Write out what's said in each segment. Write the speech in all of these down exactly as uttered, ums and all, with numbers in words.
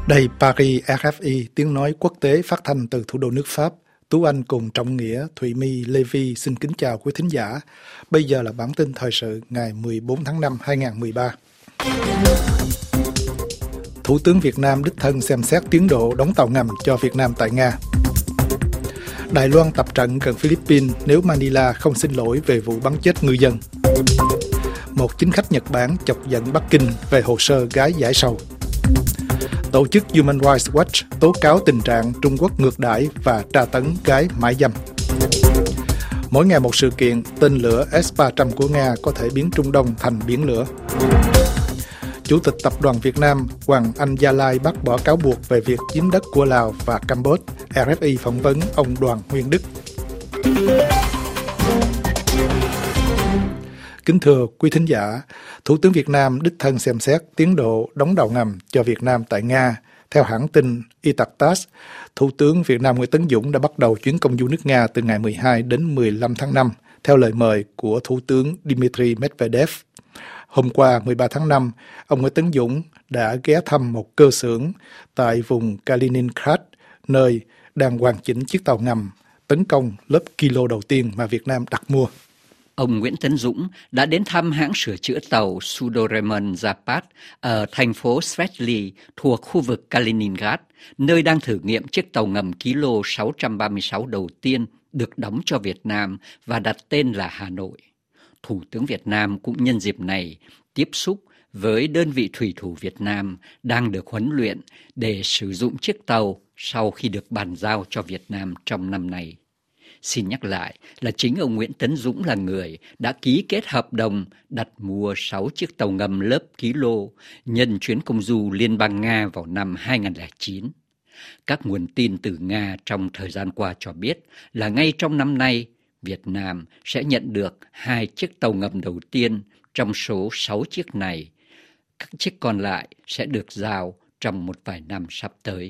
Đây Paris rờ ép i, tiếng nói quốc tế phát thanh từ thủ đô nước Pháp. Tú Anh cùng Trọng Nghĩa, Thụy My, Lê Vi xin kính chào quý thính giả. Bây giờ là bản tin thời sự ngày mười bốn tháng năm hai nghìn không trăm mười ba. Thủ tướng Việt Nam đích thân xem xét tiến độ đóng tàu ngầm cho Việt Nam tại Nga. Đài Loan tập trận gần Philippines nếu Manila không xin lỗi về vụ bắn chết ngư dân. Một chính khách Nhật Bản chọc giận Bắc Kinh về hồ sơ gái giải sầu. Tổ chức Human Rights Watch tố cáo tình trạng Trung Quốc ngược đãi và tra tấn gái mại dâm. Mỗi ngày một sự kiện, tên lửa S ba trăm của Nga có thể biến Trung Đông thành biển lửa. Chủ tịch Tập đoàn Việt Nam Hoàng Anh Gia Lai bác bỏ cáo buộc về việc chiếm đất của Lào và Campuchia. rờ ép i phỏng vấn ông Đoàn Nguyên Đức. Kính thưa quý thính giả, Thủ tướng Việt Nam đích thân xem xét tiến độ đóng tàu ngầm cho Việt Nam tại Nga. Theo hãng tin Itaktas, Thủ tướng Việt Nam Nguyễn Tấn Dũng đã bắt đầu chuyến công du nước Nga từ ngày mười hai đến mười lăm tháng năm, theo lời mời của Thủ tướng Dmitry Medvedev. Hôm qua, mười ba tháng năm, ông Nguyễn Tấn Dũng đã ghé thăm một cơ xưởng tại vùng Kaliningrad, nơi đang hoàn chỉnh chiếc tàu ngầm tấn công lớp kilo đầu tiên mà Việt Nam đặt mua. Ông Nguyễn Tấn Dũng đã đến thăm hãng sửa chữa tàu Sudoremen Zapad ở thành phố Svetsly thuộc khu vực Kaliningrad, nơi đang thử nghiệm chiếc tàu ngầm kilo sáu trăm ba mươi sáu đầu tiên được đóng cho Việt Nam và đặt tên là Hà Nội. Thủ tướng Việt Nam cũng nhân dịp này tiếp xúc với đơn vị thủy thủ Việt Nam đang được huấn luyện để sử dụng chiếc tàu sau khi được bàn giao cho Việt Nam trong năm nay. Xin nhắc lại là chính ông Nguyễn Tấn Dũng là người đã ký kết hợp đồng đặt mua sáu chiếc tàu ngầm lớp kilo nhân chuyến công du Liên bang Nga vào năm hai nghìn không trăm lẻ chín. Các nguồn tin từ Nga trong thời gian qua cho biết là ngay trong năm nay, Việt Nam sẽ nhận được hai chiếc tàu ngầm đầu tiên trong số sáu chiếc này. Các chiếc còn lại sẽ được giao trong một vài năm sắp tới.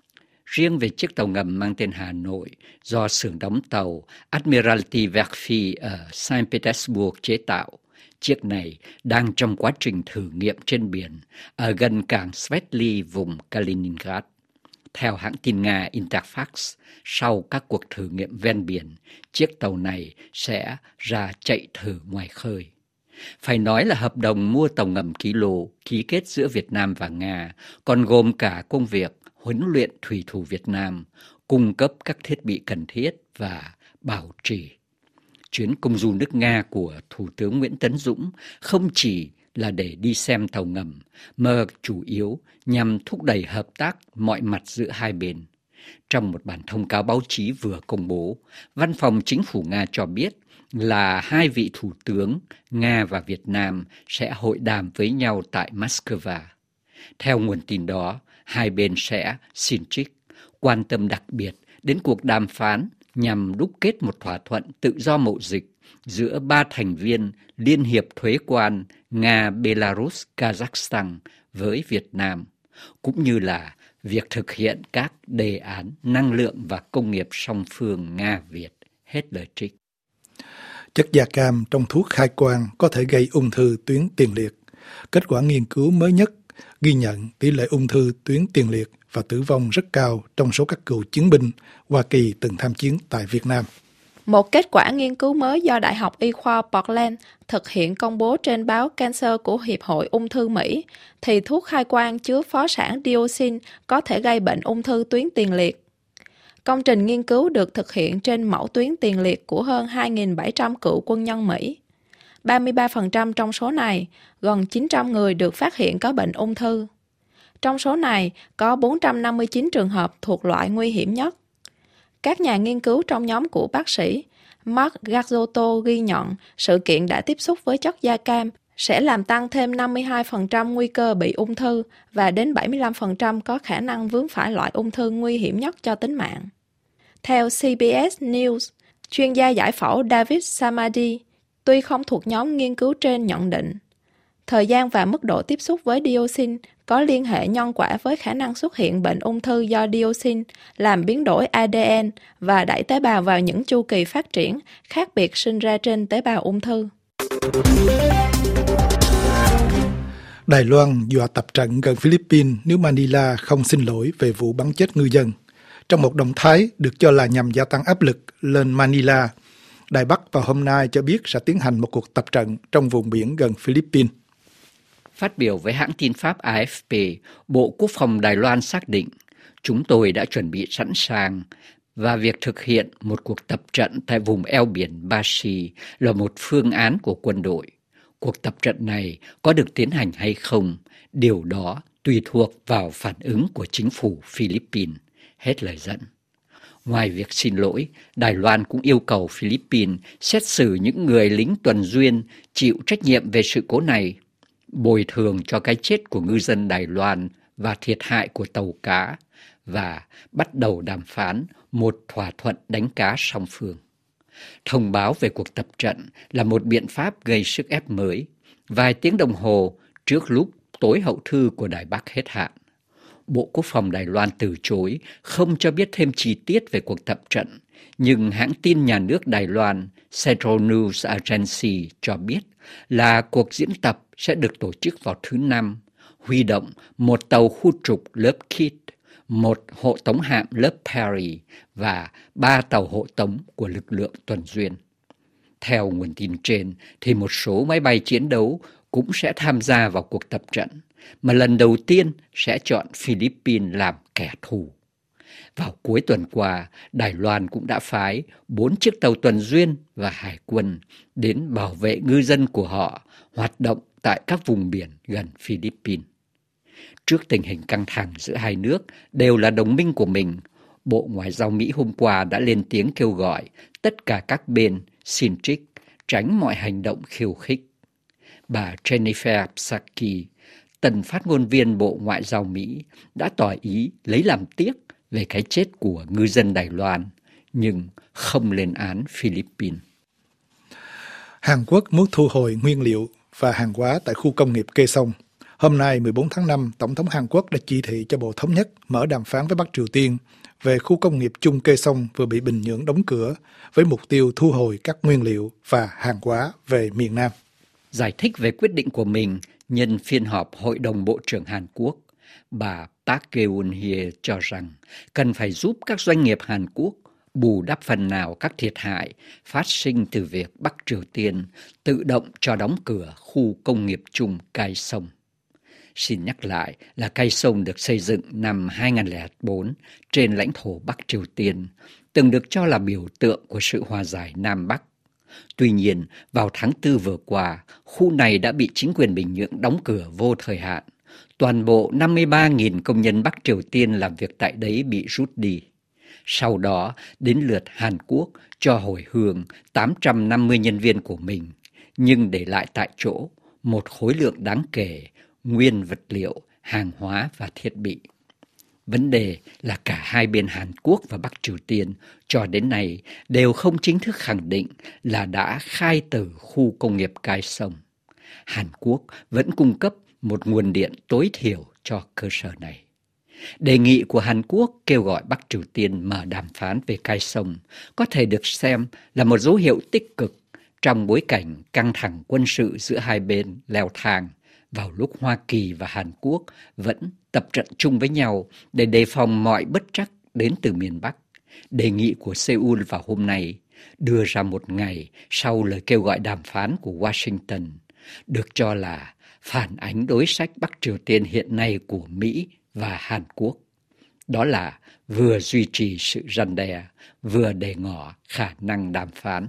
Riêng về chiếc tàu ngầm mang tên Hà Nội do xưởng đóng tàu Admiralty Verfi ở Saint Petersburg chế tạo, chiếc này đang trong quá trình thử nghiệm trên biển ở gần cảng Svetsly vùng Kaliningrad. Theo hãng tin Nga Interfax, sau các cuộc thử nghiệm ven biển, chiếc tàu này sẽ ra chạy thử ngoài khơi. Phải nói là hợp đồng mua tàu ngầm kilo ký kết giữa Việt Nam và Nga còn gồm cả công việc huấn luyện thủy thủ Việt Nam, cung cấp các thiết bị cần thiết và bảo trì. Chuyến công du nước Nga của Thủ tướng Nguyễn Tấn Dũng không chỉ là để đi xem tàu ngầm, mà chủ yếu nhằm thúc đẩy hợp tác mọi mặt giữa hai bên. Trong một bản thông cáo báo chí vừa công bố, Văn phòng Chính phủ Nga cho biết là hai vị thủ tướng Nga và Việt Nam sẽ hội đàm với nhau tại Moscow. Theo nguồn tin đó, hai bên sẽ xin trích, quan tâm đặc biệt đến cuộc đàm phán nhằm đúc kết một thỏa thuận tự do mậu dịch giữa ba thành viên Liên hiệp Thuế quan Nga, Belarus, Kazakhstan với Việt Nam, cũng như là việc thực hiện các đề án năng lượng và công nghiệp song phương Nga-Việt. Hết lời trích. Chất da cam trong thuốc khai quang có thể gây ung thư tuyến tiền liệt. Kết quả nghiên cứu mới nhất ghi nhận tỷ lệ ung thư tuyến tiền liệt và tử vong rất cao trong số các cựu chiến binh Hoa Kỳ từng tham chiến tại Việt Nam. Một kết quả nghiên cứu mới do Đại học Y khoa Portland thực hiện công bố trên báo Cancer của Hiệp hội Ung thư Mỹ, thì thuốc khai quang chứa phó sản dioxin có thể gây bệnh ung thư tuyến tiền liệt. Công trình nghiên cứu được thực hiện trên mẫu tuyến tiền liệt của hơn hai nghìn bảy trăm cựu quân nhân Mỹ. ba mươi ba phần trăm trong số này, gần chín trăm người được phát hiện có bệnh ung thư. Trong số này, có bốn trăm năm mươi chín trường hợp thuộc loại nguy hiểm nhất. Các nhà nghiên cứu trong nhóm của bác sĩ Mark Gazzotto ghi nhận sự kiện đã tiếp xúc với chất da cam sẽ làm tăng thêm năm mươi hai phần trăm nguy cơ bị ung thư và đến bảy mươi lăm phần trăm có khả năng vướng phải loại ung thư nguy hiểm nhất cho tính mạng. Theo xê bê ét News, chuyên gia giải phẫu David Samadi, tuy không thuộc nhóm nghiên cứu trên, nhận định thời gian và mức độ tiếp xúc với dioxin có liên hệ nhân quả với khả năng xuất hiện bệnh ung thư do dioxin làm biến đổi a đê en và đẩy tế bào vào những chu kỳ phát triển khác biệt sinh ra trên tế bào ung thư. Đài Loan dọa tập trận gần Philippines nếu Manila không xin lỗi về vụ bắn chết ngư dân. Trong một động thái được cho là nhằm gia tăng áp lực lên Manila, Đài Bắc vào hôm nay cho biết sẽ tiến hành một cuộc tập trận trong vùng biển gần Philippines. Phát biểu với hãng tin Pháp A F P, Bộ Quốc phòng Đài Loan xác định chúng tôi đã chuẩn bị sẵn sàng và việc thực hiện một cuộc tập trận tại vùng eo biển Ba Si là một phương án của quân đội. Cuộc tập trận này có được tiến hành hay không, điều đó tùy thuộc vào phản ứng của chính phủ Philippines. Hết lời dẫn. Ngoài việc xin lỗi, Đài Loan cũng yêu cầu Philippines xét xử những người lính tuần duyên chịu trách nhiệm về sự cố này, bồi thường cho cái chết của ngư dân Đài Loan và thiệt hại của tàu cá, và bắt đầu đàm phán một thỏa thuận đánh cá song phương. Thông báo về cuộc tập trận là một biện pháp gây sức ép mới, vài tiếng đồng hồ trước lúc tối hậu thư của Đài Bắc hết hạn. Bộ Quốc phòng Đài Loan từ chối không cho biết thêm chi tiết về cuộc tập trận, nhưng hãng tin nhà nước Đài Loan Central News Agency cho biết là cuộc diễn tập sẽ được tổ chức vào thứ Năm, huy động một tàu khu trục lớp Kidd, một hộ tống hạm lớp Perry và ba tàu hộ tống của lực lượng tuần duyên. Theo nguồn tin trên, thì một số máy bay chiến đấu cũng sẽ tham gia vào cuộc tập trận, mà lần đầu tiên sẽ chọn Philippines làm kẻ thù. Vào cuối tuần qua, Đài Loan cũng đã phái bốn chiếc tàu tuần duyên và hải quân đến bảo vệ ngư dân của họ hoạt động tại các vùng biển gần Philippines. Trước tình hình căng thẳng giữa hai nước đều là đồng minh của mình, Bộ Ngoại giao Mỹ hôm qua đã lên tiếng kêu gọi tất cả các bên xin trích, tránh mọi hành động khiêu khích. Bà Jennifer Psaki, tân phát ngôn viên Bộ Ngoại giao Mỹ, đã tỏ ý lấy làm tiếc về cái chết của ngư dân Đài Loan, nhưng không lên án Philippines. Hàn Quốc muốn thu hồi nguyên liệu và hàng hóa tại khu công nghiệp Kê Sông. Hôm nay mười bốn tháng năm, Tổng thống Hàn Quốc đã chỉ thị cho Bộ Thống nhất mở đàm phán với Bắc Triều Tiên về khu công nghiệp chung Kê Sông vừa bị Bình Nhưỡng đóng cửa với mục tiêu thu hồi các nguyên liệu và hàng hóa về miền Nam. Giải thích về quyết định của mình nhân phiên họp Hội đồng Bộ trưởng Hàn Quốc, bà Park Geun-hye cho rằng cần phải giúp các doanh nghiệp Hàn Quốc bù đắp phần nào các thiệt hại phát sinh từ việc Bắc Triều Tiên tự động cho đóng cửa khu công nghiệp chung Cai Sông. Xin nhắc lại là Cai Sông được xây dựng năm hai không không bốn trên lãnh thổ Bắc Triều Tiên, từng được cho là biểu tượng của sự hòa giải Nam Bắc. Tuy nhiên, vào tháng tư vừa qua, khu này đã bị chính quyền Bình Nhưỡng đóng cửa vô thời hạn. Toàn bộ năm mươi ba nghìn công nhân Bắc Triều Tiên làm việc tại đấy bị rút đi. Sau đó, đến lượt Hàn Quốc cho hồi hương tám trăm năm mươi nhân viên của mình, nhưng để lại tại chỗ một khối lượng đáng kể nguyên vật liệu, hàng hóa và thiết bị. Vấn đề là cả hai bên Hàn Quốc và Bắc Triều Tiên cho đến nay đều không chính thức khẳng định là đã khai tử khu công nghiệp Cai Sông. Hàn Quốc vẫn cung cấp một nguồn điện tối thiểu cho cơ sở này. Đề nghị của Hàn Quốc kêu gọi Bắc Triều Tiên mở đàm phán về Cai Sông có thể được xem là một dấu hiệu tích cực trong bối cảnh căng thẳng quân sự giữa hai bên leo thang vào lúc Hoa Kỳ và Hàn Quốc vẫn tập trận chung với nhau để đề phòng mọi bất trắc đến từ miền Bắc. Đề nghị của Seoul vào hôm nay đưa ra một ngày sau lời kêu gọi đàm phán của Washington, được cho là phản ánh đối sách Bắc Triều Tiên hiện nay của Mỹ và Hàn Quốc. Đó là vừa duy trì sự răn đe, vừa đề ngỏ khả năng đàm phán.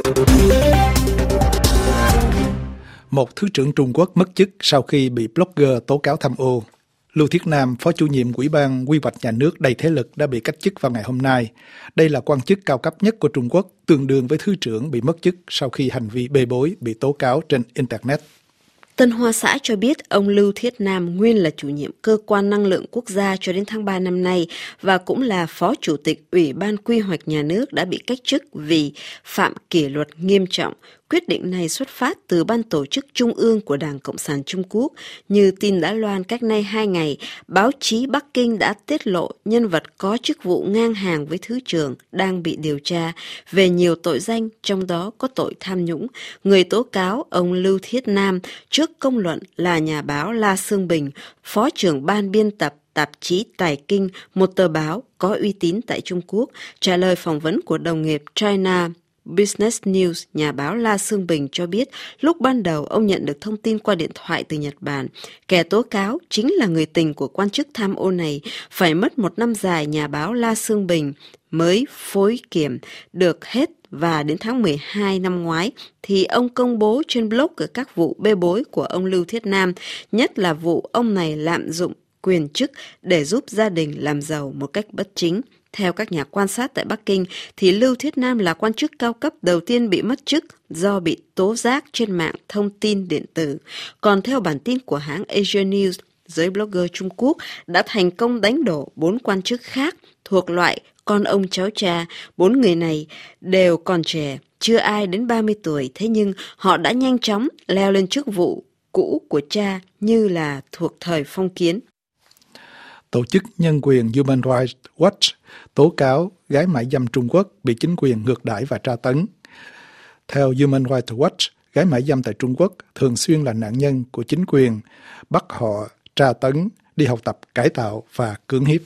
Một Thứ trưởng Trung Quốc mất chức sau khi bị blogger tố cáo tham ô. Lưu Thiết Nam, Phó chủ nhiệm Ủy ban Quy hoạch Nhà nước đầy thế lực đã bị cách chức vào ngày hôm nay. Đây là quan chức cao cấp nhất của Trung Quốc, tương đương với Thứ trưởng bị mất chức sau khi hành vi bê bối bị tố cáo trên Internet. Tân Hoa Xã cho biết ông Lưu Thiết Nam nguyên là chủ nhiệm cơ quan năng lượng quốc gia cho đến tháng ba năm nay và cũng là phó chủ tịch Ủy ban Quy hoạch Nhà nước đã bị cách chức vì phạm kỷ luật nghiêm trọng, Quyết định này xuất phát từ ban tổ chức trung ương của Đảng Cộng sản Trung Quốc. Như tin đã loan cách nay hai ngày, báo chí Bắc Kinh đã tiết lộ nhân vật có chức vụ ngang hàng với Thứ trưởng đang bị điều tra về nhiều tội danh, trong đó có tội tham nhũng. Người tố cáo ông Lưu Thiết Nam trước công luận là nhà báo La Sương Bình, phó trưởng ban biên tập tạp chí Tài Kinh, một tờ báo có uy tín tại Trung Quốc, trả lời phỏng vấn của đồng nghiệp China Business News, nhà báo La Sương Bình cho biết lúc ban đầu ông nhận được thông tin qua điện thoại từ Nhật Bản. Kẻ tố cáo chính là người tình của quan chức tham ô này. Phải mất một năm dài, nhà báo La Sương Bình mới phối kiểm được hết và đến tháng mười hai năm ngoái thì ông công bố trên blog các vụ bê bối của ông Lưu Thiết Nam, nhất là vụ ông này lạm dụng quyền chức để giúp gia đình làm giàu một cách bất chính. Theo các nhà quan sát tại Bắc Kinh, thì Lưu Thiết Nam là quan chức cao cấp đầu tiên bị mất chức do bị tố giác trên mạng thông tin điện tử. Còn theo bản tin của hãng Asia News, giới blogger Trung Quốc đã thành công đánh đổ bốn quan chức khác thuộc loại con ông cháu cha. Bốn người này đều còn trẻ, chưa ai đến ba mươi tuổi, thế nhưng họ đã nhanh chóng leo lên chức vụ cũ của cha như là thuộc thời phong kiến. Tổ chức nhân quyền Human Rights Watch tố cáo gái mại dâm Trung Quốc bị chính quyền ngược đãi và tra tấn. Theo Human Rights Watch, gái mại dâm tại Trung Quốc thường xuyên là nạn nhân của chính quyền, bắt họ tra tấn, đi học tập, cải tạo và cưỡng hiếp.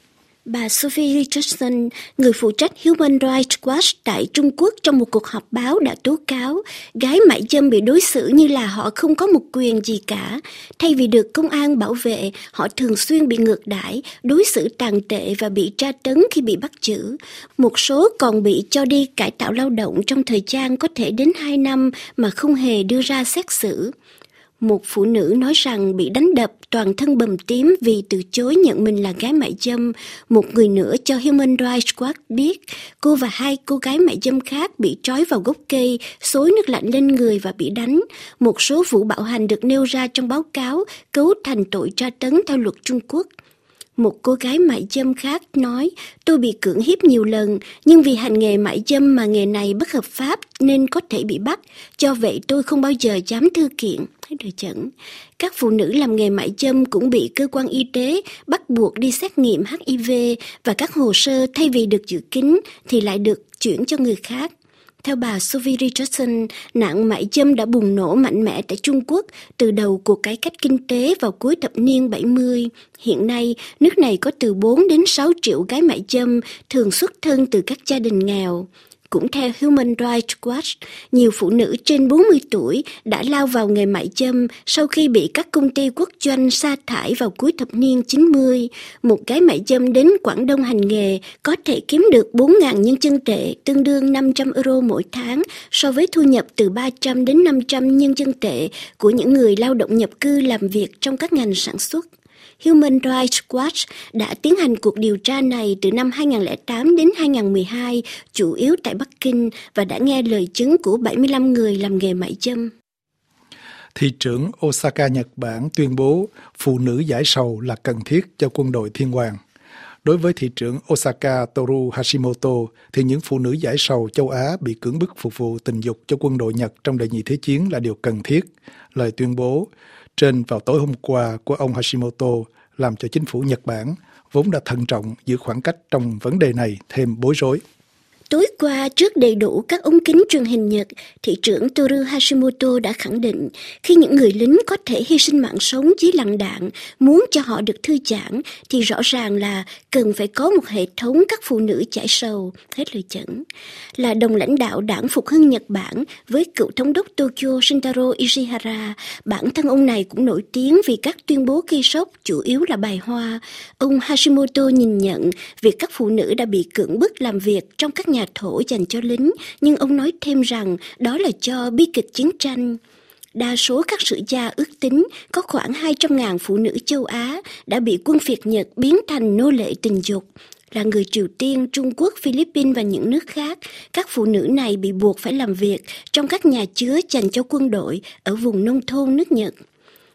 Bà Sophie Richardson, người phụ trách Human Rights Watch tại Trung Quốc trong một cuộc họp báo đã tố cáo gái mại dâm bị đối xử như là họ không có một quyền gì cả. Thay vì được công an bảo vệ, họ thường xuyên bị ngược đãi, đối xử tàn tệ và bị tra tấn khi bị bắt giữ. Một số còn bị cho đi cải tạo lao động trong thời gian có thể đến hai năm mà không hề đưa ra xét xử. Một phụ nữ nói rằng bị đánh đập, toàn thân bầm tím vì từ chối nhận mình là gái mại dâm. Một người nữa cho Human Rights Watch biết cô và hai cô gái mại dâm khác bị trói vào gốc cây, xối nước lạnh lên người và bị đánh. Một số vụ bạo hành được nêu ra trong báo cáo cấu thành tội tra tấn theo luật Trung Quốc. Một cô gái mại dâm khác nói, tôi bị cưỡng hiếp nhiều lần, nhưng vì hành nghề mại dâm mà nghề này bất hợp pháp nên có thể bị bắt, do vậy tôi không bao giờ dám thư kiện. Đời chẩn. Các phụ nữ làm nghề mại dâm cũng bị cơ quan y tế bắt buộc đi xét nghiệm hát i vê và các hồ sơ thay vì được giữ kín thì lại được chuyển cho người khác. Theo bà Sophie Richardson, nạn mại dâm đã bùng nổ mạnh mẽ tại Trung Quốc từ đầu cuộc cải cách kinh tế vào cuối thập niên bảy mươi. Hiện nay, nước này có từ bốn đến sáu triệu gái mại dâm thường xuất thân từ các gia đình nghèo. Cũng theo Human Rights Watch, nhiều phụ nữ trên bốn mươi tuổi đã lao vào nghề mại dâm sau khi bị các công ty quốc doanh sa thải vào cuối thập niên chín mươi. Một gái mại dâm đến Quảng Đông hành nghề có thể kiếm được bốn nghìn nhân dân tệ, tương đương năm trăm euro mỗi tháng, so với thu nhập từ ba trăm đến năm trăm nhân dân tệ của những người lao động nhập cư làm việc trong các ngành sản xuất. Human Rights Watch đã tiến hành cuộc điều tra này từ năm hai nghìn không trăm lẻ tám đến hai nghìn không trăm mười hai, chủ yếu tại Bắc Kinh, và đã nghe lời chứng của bảy mươi lăm người làm nghề mại dâm. Thị trưởng Osaka, Nhật Bản tuyên bố phụ nữ giải sầu là cần thiết cho quân đội thiên hoàng. Đối với thị trưởng Osaka Toru Hashimoto, thì những phụ nữ giải sầu châu Á bị cưỡng bức phục vụ tình dục cho quân đội Nhật trong Đệ nhị Thế chiến là điều cần thiết. Lời tuyên bố trên vào tối hôm qua của ông Hashimoto làm cho chính phủ Nhật Bản, vốn đã thận trọng giữ khoảng cách trong vấn đề này, thêm bối rối. Tối qua, trước đầy đủ các ống kính truyền hình Nhật, thị trưởng Toru Hashimoto đã khẳng định khi những người lính có thể hy sinh mạng sống dưới làn đạn, muốn cho họ được thư giãn, thì rõ ràng là cần phải có một hệ thống các phụ nữ giải sầu. Hết lời dẫn. Là đồng lãnh đạo đảng Phục hưng Nhật Bản với cựu thống đốc Tokyo Shintaro Ishihara, bản thân ông này cũng nổi tiếng vì các tuyên bố gây sốc, chủ yếu là bài hoa. Ông Hashimoto nhìn nhận việc các phụ nữ đã bị cưỡng bức làm việc trong các nhà thổ dành cho lính, nhưng ông nói thêm rằng đó là do bi kịch chiến tranh. Đa số các sử gia ước tính có khoảng hai trăm nghìn phụ nữ châu Á đã bị quân Việt Nhật biến thành nô lệ tình dục. Là người Triều Tiên, Trung Quốc, Philippines và những nước khác, các phụ nữ này bị buộc phải làm việc trong các nhà chứa dành cho quân đội ở vùng nông thôn nước Nhật.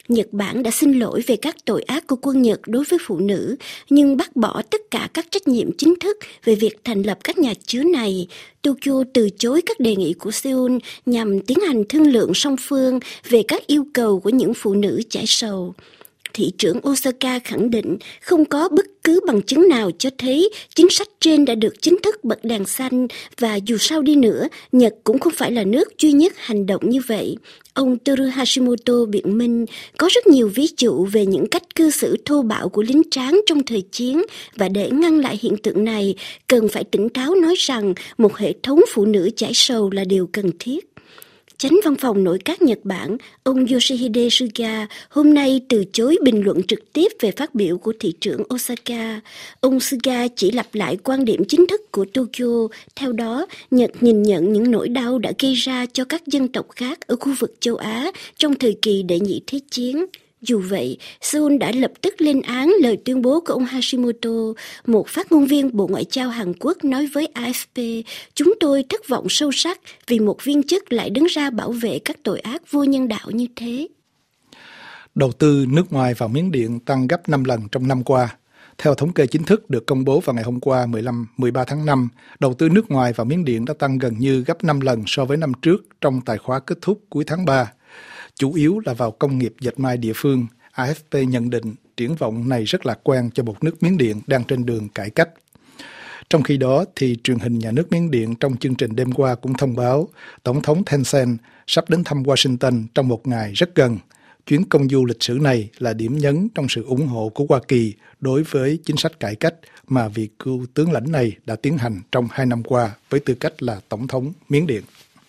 Nhật Bản đã xin lỗi về các tội ác của quân Nhật đối với phụ nữ, nhưng bác bỏ tất cả các trách nhiệm chính thức về việc thành lập các nhà chứa này. Tokyo từ chối các đề nghị của Seoul nhằm tiến hành thương lượng song phương về các yêu cầu của những phụ nữ trải sầu. Thị trưởng Osaka khẳng định không có bất cứ bằng chứng nào cho thấy chính sách trên đã được chính thức bật đèn xanh, và dù sao đi nữa, Nhật cũng không phải là nước duy nhất hành động như vậy. Ông Toru Hashimoto biện minh có rất nhiều ví dụ về những cách cư xử thô bạo của lính tráng trong thời chiến, và để ngăn lại hiện tượng này, cần phải tỉnh táo nói rằng một hệ thống phụ nữ trải sầu là điều cần thiết. Chánh văn phòng nội các Nhật Bản, ông Yoshihide Suga, hôm nay từ chối bình luận trực tiếp về phát biểu của thị trưởng Osaka. Ông Suga chỉ lặp lại quan điểm chính thức của Tokyo. Theo đó, Nhật nhìn nhận những nỗi đau đã gây ra cho các dân tộc khác ở khu vực châu Á trong thời kỳ đệ nhị thế chiến. Dù vậy, Seoul đã lập tức lên án lời tuyên bố của ông Hashimoto. Một phát ngôn viên Bộ Ngoại giao Hàn Quốc nói với a ép pê, chúng tôi thất vọng sâu sắc vì một viên chức lại đứng ra bảo vệ các tội ác vô nhân đạo như thế. Đầu tư nước ngoài vào Miến Điện tăng gấp năm lần trong năm qua. Theo thống kê chính thức được công bố vào ngày hôm qua mười lăm, mười ba tháng năm, đầu tư nước ngoài vào Miến Điện đã tăng gần như gấp năm lần so với năm trước trong tài khóa kết thúc cuối tháng ba. Chủ yếu là vào công nghiệp dệt may địa phương. a ép pê nhận định triển vọng này rất lạc quan cho một nước Miến Điện đang trên đường cải cách. Trong khi đó, thì truyền hình nhà nước Miến Điện trong chương trình đêm qua cũng thông báo Tổng thống Thein Sein sắp đến thăm Washington trong một ngày rất gần. Chuyến công du lịch sử này là điểm nhấn trong sự ủng hộ của Hoa Kỳ đối với chính sách cải cách mà vị cựu tướng lãnh này đã tiến hành trong hai năm qua với tư cách là Tổng thống Miến Điện.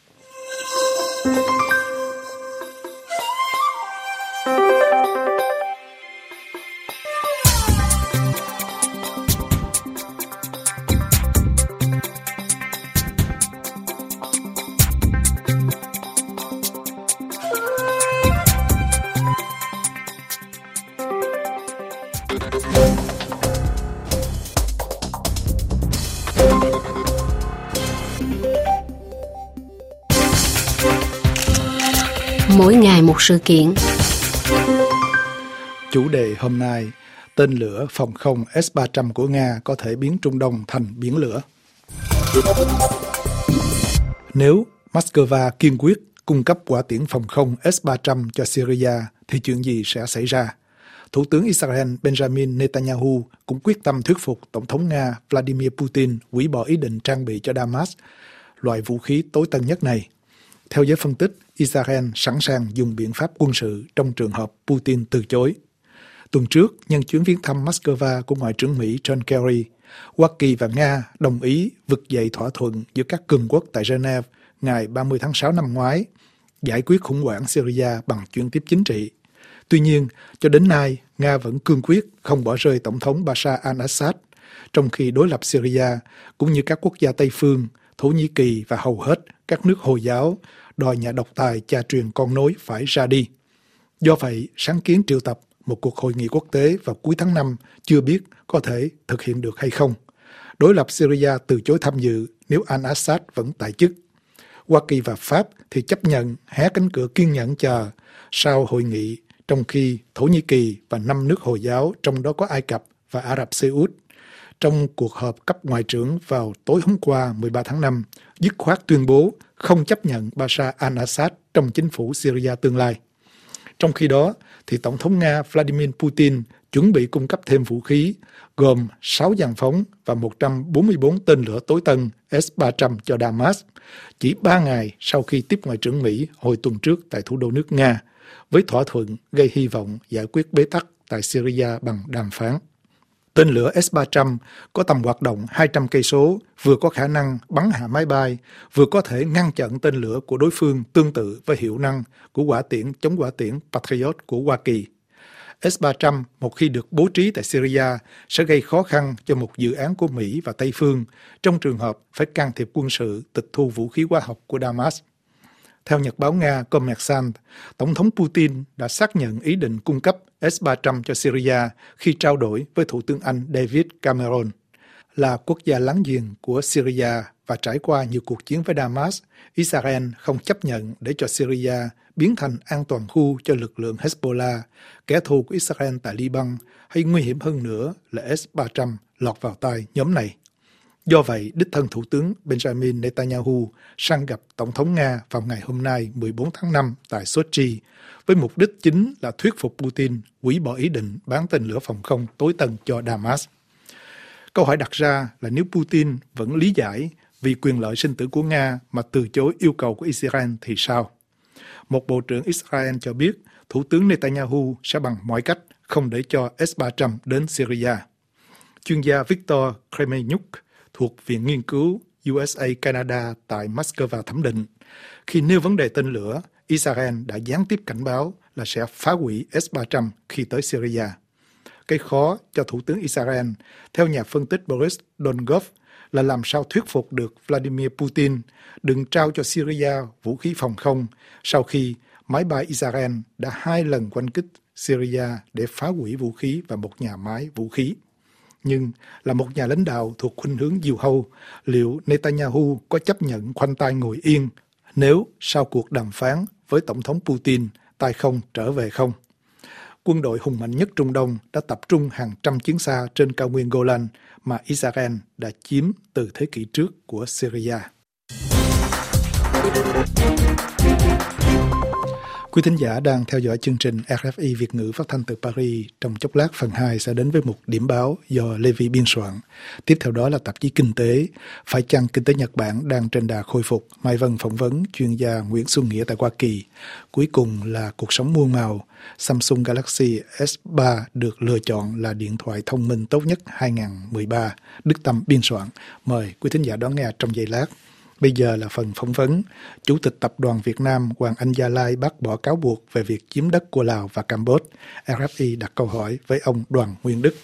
Mỗi ngày một sự kiện. Chủ đề hôm nay, tên lửa phòng không S ba trăm của Nga có thể biến Trung Đông thành biển lửa. Nếu Moscow kiên quyết cung cấp hỏa tiễn phòng không S ba trăm cho Syria thì chuyện gì sẽ xảy ra? Thủ tướng Israel Benjamin Netanyahu cũng quyết tâm thuyết phục Tổng thống Nga Vladimir Putin hủy bỏ ý định trang bị cho Damas loại vũ khí tối tân nhất này. Theo giới phân tích, Israel sẵn sàng dùng biện pháp quân sự trong trường hợp Putin từ chối. Tuần trước, nhân chuyến viếng thăm Moscow của Ngoại trưởng Mỹ John Kerry, Hoa Kỳ và Nga đồng ý vực dậy thỏa thuận giữa các cường quốc tại Geneva ngày ba mươi tháng sáu năm ngoái, giải quyết khủng hoảng Syria bằng chuyển tiếp chính trị. Tuy nhiên, cho đến nay, Nga vẫn cương quyết không bỏ rơi Tổng thống Bashar al-Assad, trong khi đối lập Syria, cũng như các quốc gia Tây phương, Thổ Nhĩ Kỳ và hầu hết các nước Hồi giáo, đòi nhà độc tài cha truyền con nối phải ra đi. Do vậy, sáng kiến triệu tập một cuộc hội nghị quốc tế vào cuối tháng năm chưa biết có thể thực hiện được hay không. Đối lập Syria từ chối tham dự nếu al-Assad vẫn tại chức. Hoa Kỳ và Pháp thì chấp nhận hé cánh cửa kiên nhẫn chờ sau hội nghị, trong khi Thổ Nhĩ Kỳ và năm nước Hồi giáo, trong đó có Ai Cập và Ả Rập Xê Út, trong cuộc họp cấp ngoại trưởng vào tối hôm qua mười ba tháng năm, dứt khoát tuyên bố không chấp nhận Bashar al-Assad trong chính phủ Syria tương lai. Trong khi đó, thì Tổng thống Nga Vladimir Putin chuẩn bị cung cấp thêm vũ khí, gồm sáu dàn phóng và một trăm bốn mươi tư tên lửa tối tân S ba trăm cho Damas, chỉ ba ngày sau khi tiếp Ngoại trưởng Mỹ hồi tuần trước tại thủ đô nước Nga, với thỏa thuận gây hy vọng giải quyết bế tắc tại Syria bằng đàm phán. Tên lửa S ba trăm có tầm hoạt động hai trăm cây số, vừa có khả năng bắn hạ máy bay, vừa có thể ngăn chặn tên lửa của đối phương tương tự với hiệu năng của hỏa tiễn chống hỏa tiễn Patriot của Hoa Kỳ. S ba trăm một khi được bố trí tại Syria sẽ gây khó khăn cho một dự án của Mỹ và Tây phương trong trường hợp phải can thiệp quân sự tịch thu vũ khí hóa học của Damas. Theo nhật báo Nga Kommersant, Tổng thống Putin đã xác nhận ý định cung cấp S ba trăm cho Syria khi trao đổi với Thủ tướng Anh David Cameron. Là quốc gia láng giềng của Syria và trải qua nhiều cuộc chiến với Damas, Israel không chấp nhận để cho Syria biến thành an toàn khu cho lực lượng Hezbollah, kẻ thù của Israel tại Liban, hay nguy hiểm hơn nữa là S ba trăm lọt vào tay nhóm này. Do vậy, đích thân Thủ tướng Benjamin Netanyahu sang gặp Tổng thống Nga vào ngày hôm nay mười bốn tháng năm tại Sochi, với mục đích chính là thuyết phục Putin hủy bỏ ý định bán tên lửa phòng không tối tân cho Damas. Câu hỏi đặt ra là nếu Putin vẫn lý giải vì quyền lợi sinh tử của Nga mà từ chối yêu cầu của Israel thì sao? Một bộ trưởng Israel cho biết Thủ tướng Netanyahu sẽ bằng mọi cách không để cho S ba trăm đến Syria. Chuyên gia Victor Kremenyuk thuộc Viện Nghiên cứu u ét a Canada tại Moscow thẩm định, khi nêu vấn đề tên lửa, Israel đã gián tiếp cảnh báo là sẽ phá hủy S ba trăm khi tới Syria. Cái khó cho Thủ tướng Israel, theo nhà phân tích Boris Dongov, là làm sao thuyết phục được Vladimir Putin đừng trao cho Syria vũ khí phòng không sau khi máy bay Israel đã hai lần oanh kích Syria để phá hủy vũ khí và một nhà máy vũ khí. Nhưng là một nhà lãnh đạo thuộc khuynh hướng diều hâu, liệu Netanyahu có chấp nhận khoanh tay ngồi yên nếu sau cuộc đàm phán với Tổng thống Putin tay không trở về không? Quân đội hùng mạnh nhất Trung Đông đã tập trung hàng trăm chiến xa trên cao nguyên Golan mà Israel đã chiếm từ thế kỷ trước của Syria. Quý thính giả đang theo dõi chương trình rờ ép i Việt ngữ phát thanh từ Paris. Trong chốc lát phần hai sẽ đến với một điểm báo do Levi biên soạn. Tiếp theo đó là tạp chí Kinh tế. Phải chăng kinh tế Nhật Bản đang trên đà khôi phục? Mai Vân phỏng vấn chuyên gia Nguyễn Xuân Nghĩa tại Hoa Kỳ. Cuối cùng là cuộc sống muôn màu. Samsung Galaxy S ba được lựa chọn là điện thoại thông minh tốt nhất hai không một ba. Đức Tâm biên soạn. Mời quý thính giả đón nghe trong giây lát. Bây giờ là phần phỏng vấn. Chủ tịch Tập đoàn Việt Nam Hoàng Anh Gia Lai bác bỏ cáo buộc về việc chiếm đất của Lào và Campuchia. rờ ép i đặt câu hỏi với ông Đoàn Nguyên Đức.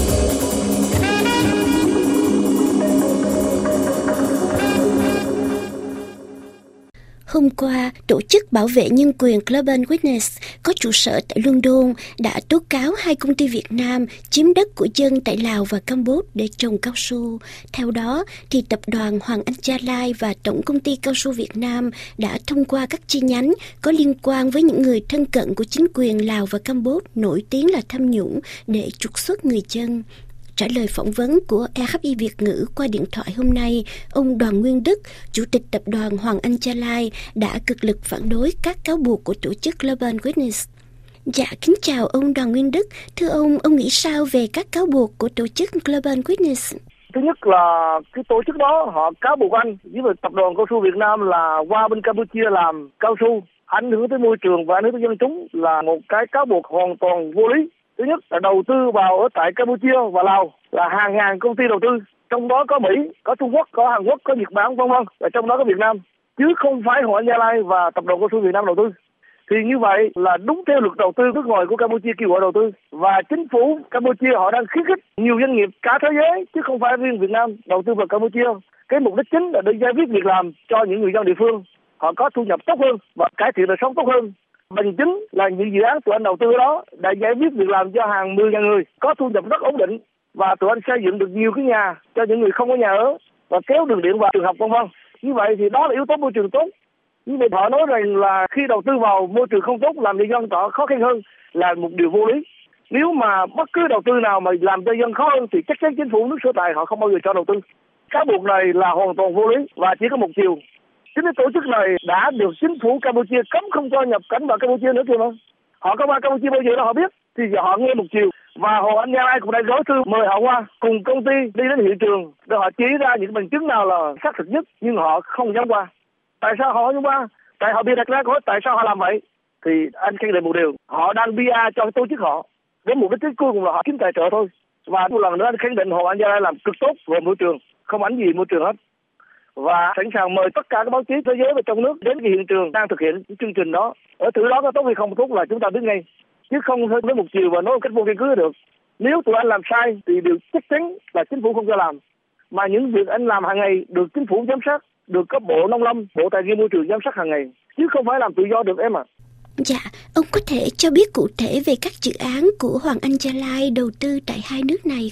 Hôm qua, Tổ chức Bảo vệ Nhân quyền Global Witness có trụ sở tại London đã tố cáo hai công ty Việt Nam chiếm đất của dân tại Lào và Campuchia để trồng cao su. Theo đó, thì Tập đoàn Hoàng Anh Gia Lai và Tổng Công ty Cao su Việt Nam đã thông qua các chi nhánh có liên quan với những người thân cận của chính quyền Lào và Campuchia nổi tiếng là tham nhũng để trục xuất người dân. Trả lời phỏng vấn của rờ ép i Việt ngữ qua điện thoại hôm nay, ông Đoàn Nguyên Đức, Chủ tịch Tập đoàn Hoàng Anh Gia Lai, đã cực lực phản đối các cáo buộc của tổ chức Global Witness. Dạ, kính chào ông Đoàn Nguyên Đức. Thưa ông, ông nghĩ sao về các cáo buộc của tổ chức Global Witness? Thứ nhất là cái tổ chức đó họ cáo buộc anh với Tập đoàn Cao su Việt Nam là qua bên Campuchia làm cao su, ảnh hưởng tới môi trường và ảnh hưởng tới dân chúng, là một cái cáo buộc hoàn toàn vô lý. Thứ nhất là đầu tư vào ở tại Campuchia và Lào là hàng ngàn công ty đầu tư, trong đó có Mỹ, có Trung Quốc, có Hàn Quốc, có Nhật Bản, vân vân, và trong đó có Việt Nam, chứ không phải Hoàng Anh Gia Lai và Tập đoàn Cao su Việt Nam đầu tư. Thì như vậy là đúng theo luật đầu tư nước ngoài của Campuchia kêu gọi đầu tư, và chính phủ Campuchia họ đang khuyến khích nhiều doanh nghiệp cả thế giới chứ không phải riêng Việt Nam đầu tư vào Campuchia. Cái mục đích chính là để giải quyết việc làm cho những người dân địa phương, họ có thu nhập tốt hơn và cải thiện đời sống tốt hơn. Bằng chứng là những dự án tụi anh đầu tư đó đã giải quyết việc làm cho hàng mười ngàn người có thu nhập rất ổn định, và tụi anh xây dựng được nhiều cái nhà cho những người không có nhà ở và kéo đường điện vào trường học vân vân. Như vậy thì đó là yếu tố môi trường tốt. Như vậy họ nói rằng là khi đầu tư vào môi trường không tốt làm cho dân họ khó khăn hơn là một điều vô lý. Nếu mà bất cứ đầu tư nào mà làm cho dân khó hơn thì chắc chắn chính phủ nước sở tại họ không bao giờ cho đầu tư. Cáo buộc này là hoàn toàn vô lý và chỉ có một chiều. Chính cái tổ chức này đã được chính phủ Campuchia cấm không cho nhập cảnh vào Campuchia nữa kìa mà. Họ có qua Campuchia bao giờ đó họ biết, thì giờ họ nghe một chiều. Và Hoàng Anh Gia Lai cũng đã gửi thư mời họ qua cùng công ty đi đến hiện trường để họ chỉ ra những bằng chứng nào là xác thực nhất, nhưng họ không dám qua. Tại sao họ không dám qua? Tại họ bị đặt ra câu hỏi tại sao họ làm vậy? Thì anh khẳng định một điều, họ đang pê e cho cái tổ chức họ, đến mục đích cuối cùng là họ kiếm tài trợ thôi. Và một lần nữa anh khẳng định Hoàng Anh Gia Lai làm cực tốt về môi trường, không ảnh gì môi trường hết. Và sẵn sàng mời tất cả các báo chí thế giới và trong nước đến cái hiện trường đang thực hiện cái chương trình đó. Ở thử đó có tốt hay không tốt là chúng ta biết ngay, chứ không thôi với một chiều và nói một cách vô căn cứ được. Nếu tụi anh làm sai thì điều chắc chắn là chính phủ không cho làm, mà những việc anh làm hàng ngày được chính phủ giám sát, được các bộ nông lâm, bộ tài nguyên môi trường giám sát hàng ngày, chứ không phải làm tự do được em ạ. À. Dạ, ông có thể cho biết cụ thể về các dự án của Hoàng Anh Gia Lai đầu tư tại hai nước này không ạ?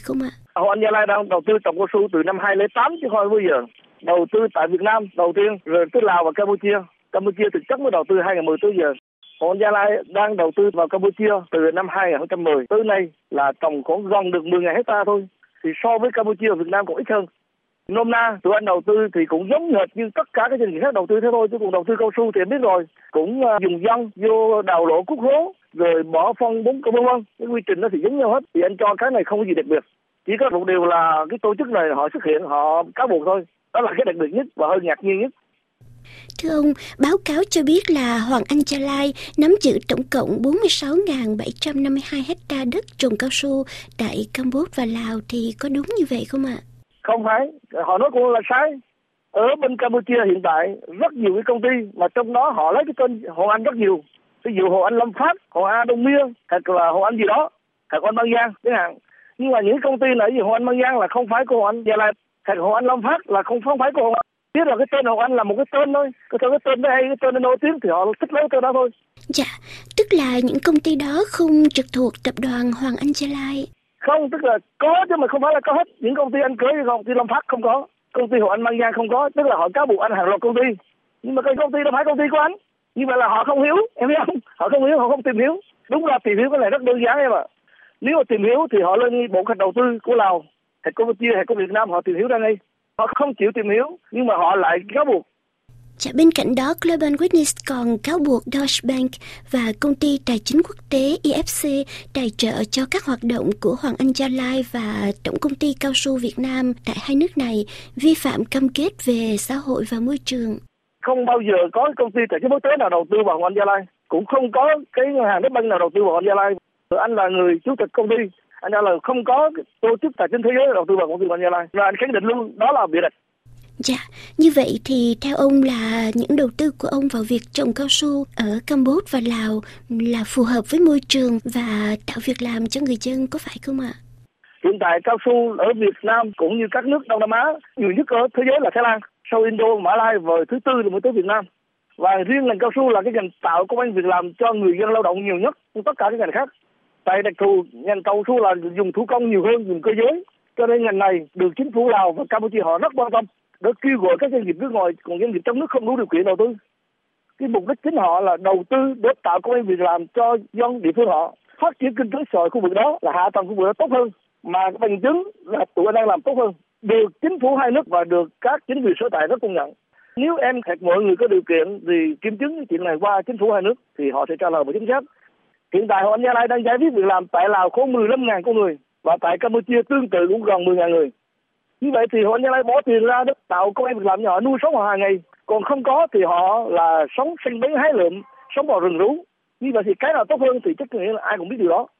Hội Anh Gia Lai đang đầu tư trồng cao su từ năm hai không không tám chứ không phải bây giờ. Đầu tư tại Việt Nam đầu tiên, rồi tới Lào và Campuchia. Campuchia thực chất mới đầu tư hai nghìn không trăm mười tới giờ. Hội Anh Gia Lai đang đầu tư vào Campuchia từ năm hai nghìn không trăm mười tới nay là trồng khoảng gần được mười nghìn hecta thôi. Thì so với Campuchia và Việt Nam còn ít hơn. Nôm na tụi anh đầu tư thì cũng giống hệt như tất cả các doanh nghiệp khác đầu tư thế thôi, chứ còn đầu tư cao su thì em biết rồi, cũng dùng dân vô đào lộ cúc hố rồi bỏ phân bón vân vân, cái quy trình nó thì giống nhau hết. Thì anh cho cái này không có gì đặc biệt, chỉ có một điều là cái tổ chức này họ xuất hiện họ cáo buộc thôi, đó là cái đặc biệt nhất và hơi ngạc nhiên nhất. Thưa ông, báo cáo cho biết là Hoàng Anh Gia Lai nắm giữ tổng cộng bốn mươi sáu nghìn bảy trăm năm mươi hai hecta đất trồng cao su tại Campuchia và Lào, thì có đúng như vậy không ạ? Không phải, họ nói cũng là sai. Ở bên Campuchia hiện tại rất nhiều cái công ty mà trong đó họ lấy cái tên Hoàng Anh rất nhiều. Ví dụ Hoàng Anh Lâm Phát, Hoàng Anh Đông Miên, hoặc là Hoàng Anh gì đó, hoặc Hoàng Anh Bang Giang chẳng hạn. Nhưng mà những công ty này như Hoàng Anh Bang Giang là không phải của Hoàng Anh Gia Lai, hoặc Hoàng Anh Lâm Phát là không, không phải của Hoàng Anh. Biết là cái tên Hoàng Anh là một cái tên thôi, cái tên cái tên đó hay, cái tên nó nổi tiếng thì họ thích lấy cái tên đó thôi. Dạ, tức là những công ty đó không trực thuộc tập đoàn Hoàng Anh Gia Lai. Không, tức là có chứ mà không phải là có hết. Những công ty anh cưới như công ty Lâm Phát không có, công ty Hoàng Anh Bang Giang không có, tức là họ cáo buộc anh hàng loạt công ty. Nhưng mà cái công ty đó phải công ty của anh. Như vậy là họ không hiếu, em biết không? Họ không hiếu, họ không tìm hiểu. Đúng là tìm hiểu cái này rất đơn giản em ạ. Nếu mà tìm hiểu thì họ lên bộ cách đầu tư của Lào, hay Campuchia hay của Việt Nam họ tìm hiểu ra ngay. Họ không chịu tìm hiểu nhưng mà họ lại cáo buộc. Dạ, bên cạnh đó, Global Witness còn cáo buộc Deutsche Bank và công ty tài chính quốc tế i ép xê tài trợ cho các hoạt động của Hoàng Anh Gia Lai và Tổng công ty Cao su Việt Nam tại hai nước này vi phạm cam kết về xã hội và môi trường. Không bao giờ có công ty tài chính quốc tế nào đầu tư vào Hoàng Anh Gia Lai, cũng không có cái ngân hàng Đất Banh nào đầu tư vào Hoàng Anh Gia Lai. Anh là người chủ tịch công ty, anh là không có tổ chức tài chính thế giới đầu tư vào công ty Hoàng Anh Gia Lai. Và anh khẳng định luôn đó là bịa đặt. Dạ, như vậy thì theo ông là những đầu tư của ông vào việc trồng cao su ở Campuchia và Lào là phù hợp với môi trường và tạo việc làm cho người dân, có phải không ạ? Hiện tại cao su ở Việt Nam cũng như các nước Đông Nam Á nhiều nhất ở thế giới là Thái Lan, sau Indo, Mã Lai và thứ tư là mới tới Việt Nam. Và riêng ngành cao su là cái ngành tạo công ăn việc làm cho người dân lao động nhiều nhất hơn tất cả các ngành khác. Tại đặc thù ngành cao su là dùng thủ công nhiều hơn dùng cơ giới, cho nên ngành này được chính phủ Lào và Campuchia họ rất quan tâm để kêu gọi các doanh nghiệp nước ngoài, còn doanh nghiệp trong nước không đủ điều kiện đầu tư. Cái mục đích chính họ là đầu tư để tạo công ăn việc làm cho dân địa phương họ, phát triển kinh tế xã hội khu vực đó, là hạ tầng khu vực đó tốt hơn, mà cái bằng chứng là tụi anh đang làm tốt hơn, được chính phủ hai nước và được các chính quyền sở tại rất công nhận. Nếu em hoặc mọi người có điều kiện thì kiểm chứng cái chuyện này qua chính phủ hai nước thì họ sẽ trả lời một chính xác. Hiện tại Hoàng Anh Gia Lai đang giải quyết việc làm tại Lào khoảng mười lăm nghìn con người và tại Campuchia tương tự cũng gần mười nghìn người. Như vậy thì Hoàng Anh Gia Lai bỏ tiền ra để tạo công ăn việc làm cho họ nuôi sống họ hàng ngày, còn không có thì họ là sống sinh bấy hái lượm, sống vào rừng rú. Như vậy thì cái nào tốt hơn thì chắc nghĩa là ai cũng biết điều đó.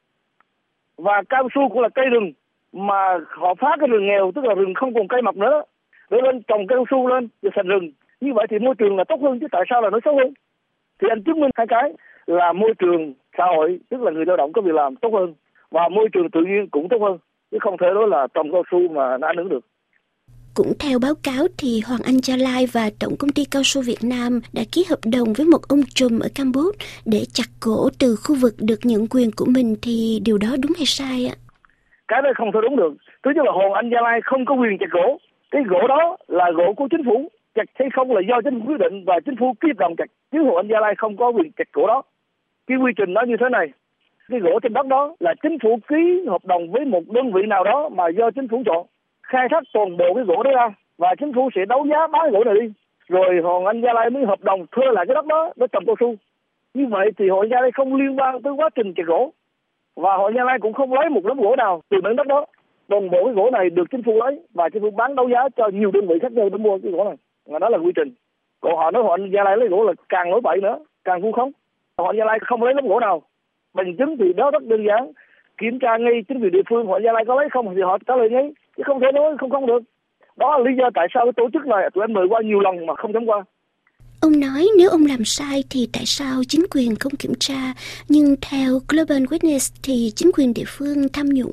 Và cao su cũng là cây rừng mà họ phá cái rừng nghèo, tức là rừng không còn cây mọc nữa, để lên trồng cao su lên và thành rừng. Như vậy thì môi trường là tốt hơn chứ tại sao là nó xấu hơn? Thì anh chứng minh hai cái là môi trường xã hội, tức là người lao động có việc làm tốt hơn, và môi trường tự nhiên cũng tốt hơn, chứ không thể nói là trồng cao su mà nó ảnh hưởng được. Cũng theo báo cáo thì Hoàng Anh Gia Lai và Tổng công ty Cao su Việt Nam đã ký hợp đồng với một ông trùm ở Campuchia để chặt gỗ từ khu vực được nhận quyền của mình, thì điều đó đúng hay sai ạ? Cái này không thể đúng được. Thứ nhất là Hoàng Anh Gia Lai không có quyền chặt gỗ. Cái gỗ đó là gỗ của chính phủ, chặt hay không là do chính phủ quyết định và chính phủ ký hợp đồng chặt, chứ Hoàng Anh Gia Lai không có quyền chặt gỗ đó. Cái quy trình nó như thế này, cái gỗ trên đất đó là chính phủ ký hợp đồng với một đơn vị nào đó mà do chính phủ chọn, khai thác toàn bộ cái gỗ đó ra và chính phủ sẽ đấu giá bán gỗ này đi, rồi Hoàng Anh Gia Lai mới hợp đồng thuê lại cái đất đó để trồng cao su. Như vậy thì Hoàng Anh Gia Lai không liên quan tới quá trình chặt gỗ, và Hoàng Anh Gia Lai cũng không lấy một đống gỗ nào từ mảnh đất đó. Toàn bộ cái gỗ này được chính phủ lấy và chính phủ bán đấu giá cho nhiều đơn vị khác nhau để mua cái gỗ này, và đó là quy trình. Còn họ nói Hoàng Anh Gia Lai lấy gỗ là càng nói bậy nữa, càng vu khống. Hoàng Anh Gia Lai không lấy đống gỗ nào, bằng chứng thì đó rất đơn giản, kiểm tra ngay chính quyền địa phương Hoàng Anh Gia Lai có lấy không thì họ trả lời ngay, chứ không thể nói không không được. Đó là lý do tại sao cái tổ chức này tụi em mời qua nhiều lần mà không dám qua. Ông nói nếu ông làm sai thì tại sao chính quyền không kiểm tra, nhưng theo Global Witness thì chính quyền địa phương tham nhũng.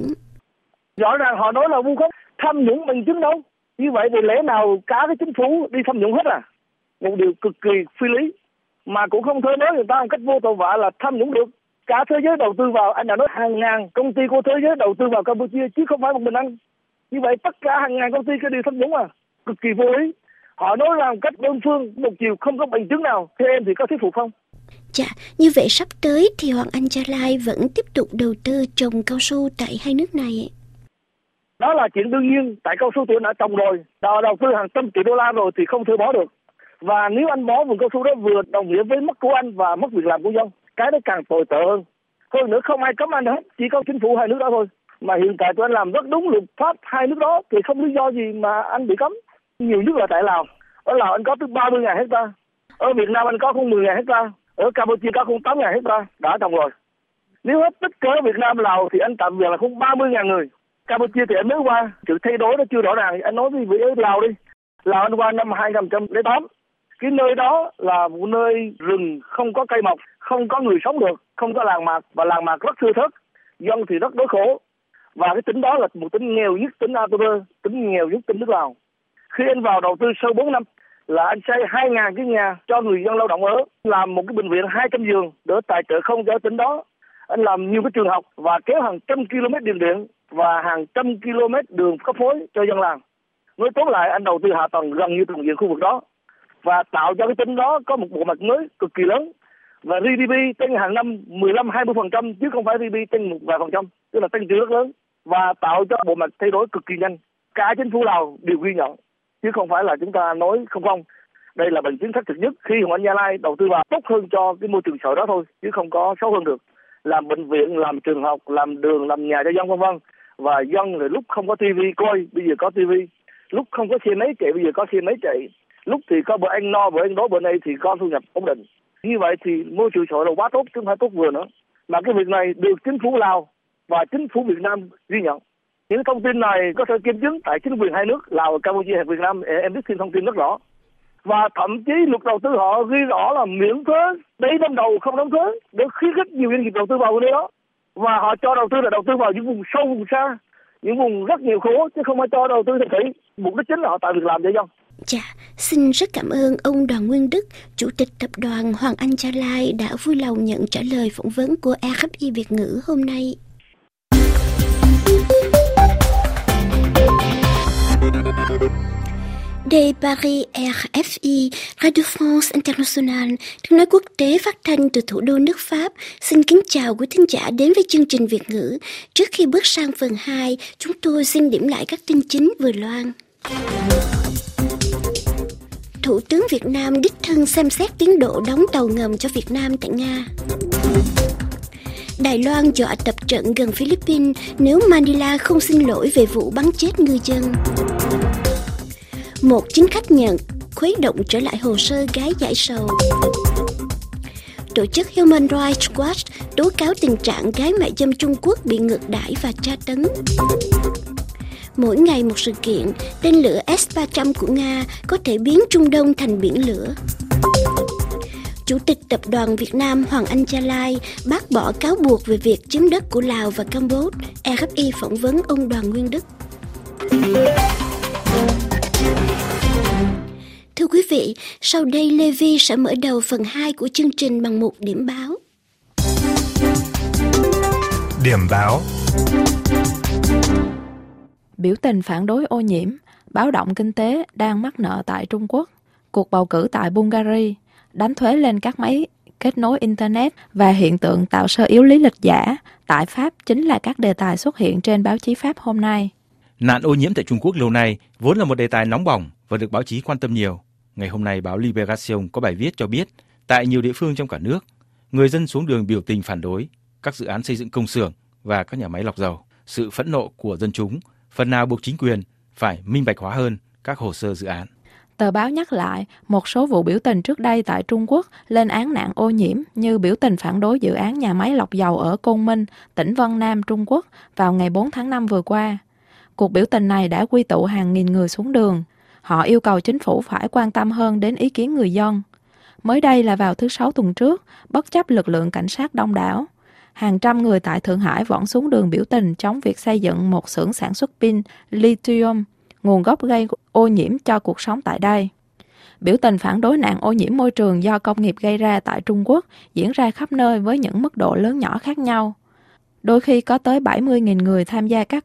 Rõ ràng họ nói là vu khống, tham nhũng bằng chứng đâu. Như vậy thì lẽ nào cả cái chính phủ đi tham nhũng hết à? Một điều cực kỳ phi lý, mà cũng không thể nói người ta một cách vô tội vạ là tham nhũng được. Cả thế giới đầu tư vào, anh đã nói hàng ngàn công ty của thế giới đầu tư vào Campuchia chứ không phải một mình anh. Như vậy tất cả hàng ngàn công ty cái điều tham nhũng à, cực kỳ vô lý. Họ nói rằng cách đơn phương, một chiều, không có bằng chứng nào. Theo em thì có thuyết phục không? Dạ, như vậy sắp tới thì Hoàng Anh Gia Lai vẫn tiếp tục đầu tư trồng cao su tại hai nước này. Đó là chuyện đương nhiên, tại cao su thì đã trồng rồi, đã đầu tư hàng trăm triệu đô la rồi thì không thể bỏ được. Và nếu anh bỏ vườn cao su đó vừa đồng nghĩa với mất của anh và mất việc làm của dân, cái đó càng tồi tệ hơn. Hơn nữa không ai cấm anh hết, chỉ có chính phủ hai nước đó thôi. Mà hiện tại tụi anh làm rất đúng luật pháp hai nước đó thì không lý do gì mà anh bị cấm. Nhiều nhất là tại Lào. Ở Lào anh có tới ba mươi nghìn hecta. Ở Việt Nam anh có không mười nghìn hecta. Ở Campuchia có không tám nghìn hecta. Đã trồng rồi. Nếu hết tất cả Việt Nam Lào thì anh tạm biệt là không ba mươi nghìn người. Campuchia thì anh mới qua. Sự thay đổi nó chưa rõ ràng. Anh nói gì với Lào đi. Lào anh qua năm hai nghìn không trăm lẻ tám. Cái nơi đó là một nơi rừng không có cây mọc, không có người sống được, không có làng mạc và làng mạc rất thưa thớt. Dân thì rất đói khổ. Và cái tỉnh đó là một tỉnh nghèo nhất tỉnh a tê pê, tỉnh nghèo nhất tỉnh nước Lào. Khi anh vào đầu tư sau bốn năm là anh xây hai nghìn cái nhà cho người dân lao động ở, làm một cái bệnh viện hai trăm giường để tài trợ không cho tỉnh đó. Anh làm nhiều cái trường học và kéo hàng trăm km đường điện và hàng trăm km đường cấp phối cho dân làng. Nói tóm lại anh đầu tư hạ tầng gần như toàn diện khu vực đó và tạo cho cái tỉnh đó có một bộ mặt mới cực kỳ lớn. Và giê đê pê tăng hàng năm mười lăm đến hai mươi phần trăm chứ không phải giê đê pê tăng một vài phần trăm, tức là tăng trưởng rất lớn và tạo cho bộ mặt thay đổi cực kỳ nhanh. Cả chính phủ Lào đều ghi nhận chứ không phải là chúng ta nói không không. Đây là bằng chứng xác thực nhất khi Hoàng Anh Gia Lai đầu tư vào tốt hơn cho cái môi trường xã hội đó thôi chứ không có xấu hơn được. Làm bệnh viện, làm trường học, làm đường, làm nhà cho dân vân vân. Và dân thì lúc không có tivi coi, bây giờ có tivi. Lúc không có xe máy chạy, bây giờ có xe máy chạy. Lúc thì có bữa ăn no, bữa ăn đói, bữa nay thì có thu nhập ổn định. Như vậy thì môi trường xã hội là quá tốt chứ không phải tốt vừa nữa. Mà cái việc này được chính phủ Lào và chính phủ Việt Nam ghi nhận. Những thông tin này có thể kiểm chứng tại chính quyền hai nước Lào và Campuchia hay Việt Nam, em biết thêm thông tin rất rõ. Và thậm chí luật đầu tư họ ghi rõ là miễn thuế, đấy năm đầu không đóng thuế để khuyến khích nhiều doanh nghiệp đầu tư vào nơi đó. Và họ cho đầu tư là đầu tư vào những vùng sâu, vùng xa, những vùng rất nhiều khổ chứ không phải cho đầu tư thực thị. Mục đích chính là họ tạo việc làm cho dân. Dạ, xin rất cảm ơn ông Đoàn Nguyên Đức, Chủ tịch Tập đoàn Hoàng Anh Gia Lai đã vui lòng nhận trả lời phỏng vấn của rờ ép i Việt ngữ hôm nay. De Paris, rờ ép i, Radio France International, tiếng nói quốc tế phát thanh từ thủ đô nước Pháp. Xin kính chào quý thính giả đến với chương trình Việt ngữ. Trước khi bước sang phần hai, chúng tôi xin điểm lại các tin chính vừa loan. Thủ tướng Việt Nam đích thân xem xét tiến độ đóng tàu ngầm cho Việt Nam tại Nga. Đài Loan dọa tập trận gần Philippines nếu Manila không xin lỗi về vụ bắn chết ngư dân. Một chính khách Nhật khuấy động trở lại hồ sơ gái giải sầu. Tổ chức Human Rights Watch tố cáo tình trạng gái mại dâm Trung Quốc bị ngược đãi và tra tấn. Mỗi ngày một sự kiện, tên lửa S ba trăm của Nga có thể biến Trung Đông thành biển lửa. Chủ tịch Tập đoàn Việt Nam Hoàng Anh Gia Lai bác bỏ cáo buộc về việc chiếm đất của Lào và Campuchia. rờ ép i phỏng vấn ông Đoàn Nguyên Đức. Thưa quý vị, sau đây Lê Vi sẽ mở đầu phần hai của chương trình bằng một điểm báo. Điểm báo. Biểu tình phản đối ô nhiễm, báo động kinh tế đang mắc nợ tại Trung Quốc, cuộc bầu cử tại Bulgaria, đánh thuế lên các máy kết nối Internet và hiện tượng tạo sơ yếu lý lịch giả tại Pháp chính là các đề tài xuất hiện trên báo chí Pháp hôm nay. Nạn ô nhiễm tại Trung Quốc lâu nay vốn là một đề tài nóng bỏng và được báo chí quan tâm nhiều. Ngày hôm nay, báo Libération có bài viết cho biết, tại nhiều địa phương trong cả nước, người dân xuống đường biểu tình phản đối các dự án xây dựng công xưởng và các nhà máy lọc dầu. Sự phẫn nộ của dân chúng phần nào buộc chính quyền phải minh bạch hóa hơn các hồ sơ dự án. Tờ báo nhắc lại một số vụ biểu tình trước đây tại Trung Quốc lên án nạn ô nhiễm như biểu tình phản đối dự án nhà máy lọc dầu ở Côn Minh, tỉnh Vân Nam, Trung Quốc vào ngày bốn tháng năm vừa qua. Cuộc biểu tình này đã quy tụ hàng nghìn người xuống đường. Họ yêu cầu chính phủ phải quan tâm hơn đến ý kiến người dân. Mới đây là vào thứ Sáu tuần trước, bất chấp lực lượng cảnh sát đông đảo, hàng trăm người tại Thượng Hải vẫn xuống đường biểu tình chống việc xây dựng một xưởng sản xuất pin lithium, nguồn gốc gây ô nhiễm cho cuộc sống tại đây. Biểu tình phản đối nạn ô nhiễm môi trường do công nghiệp gây ra tại Trung Quốc diễn ra khắp nơi với những mức độ lớn nhỏ khác nhau. Đôi khi có tới bảy mươi nghìn người tham gia các cuộc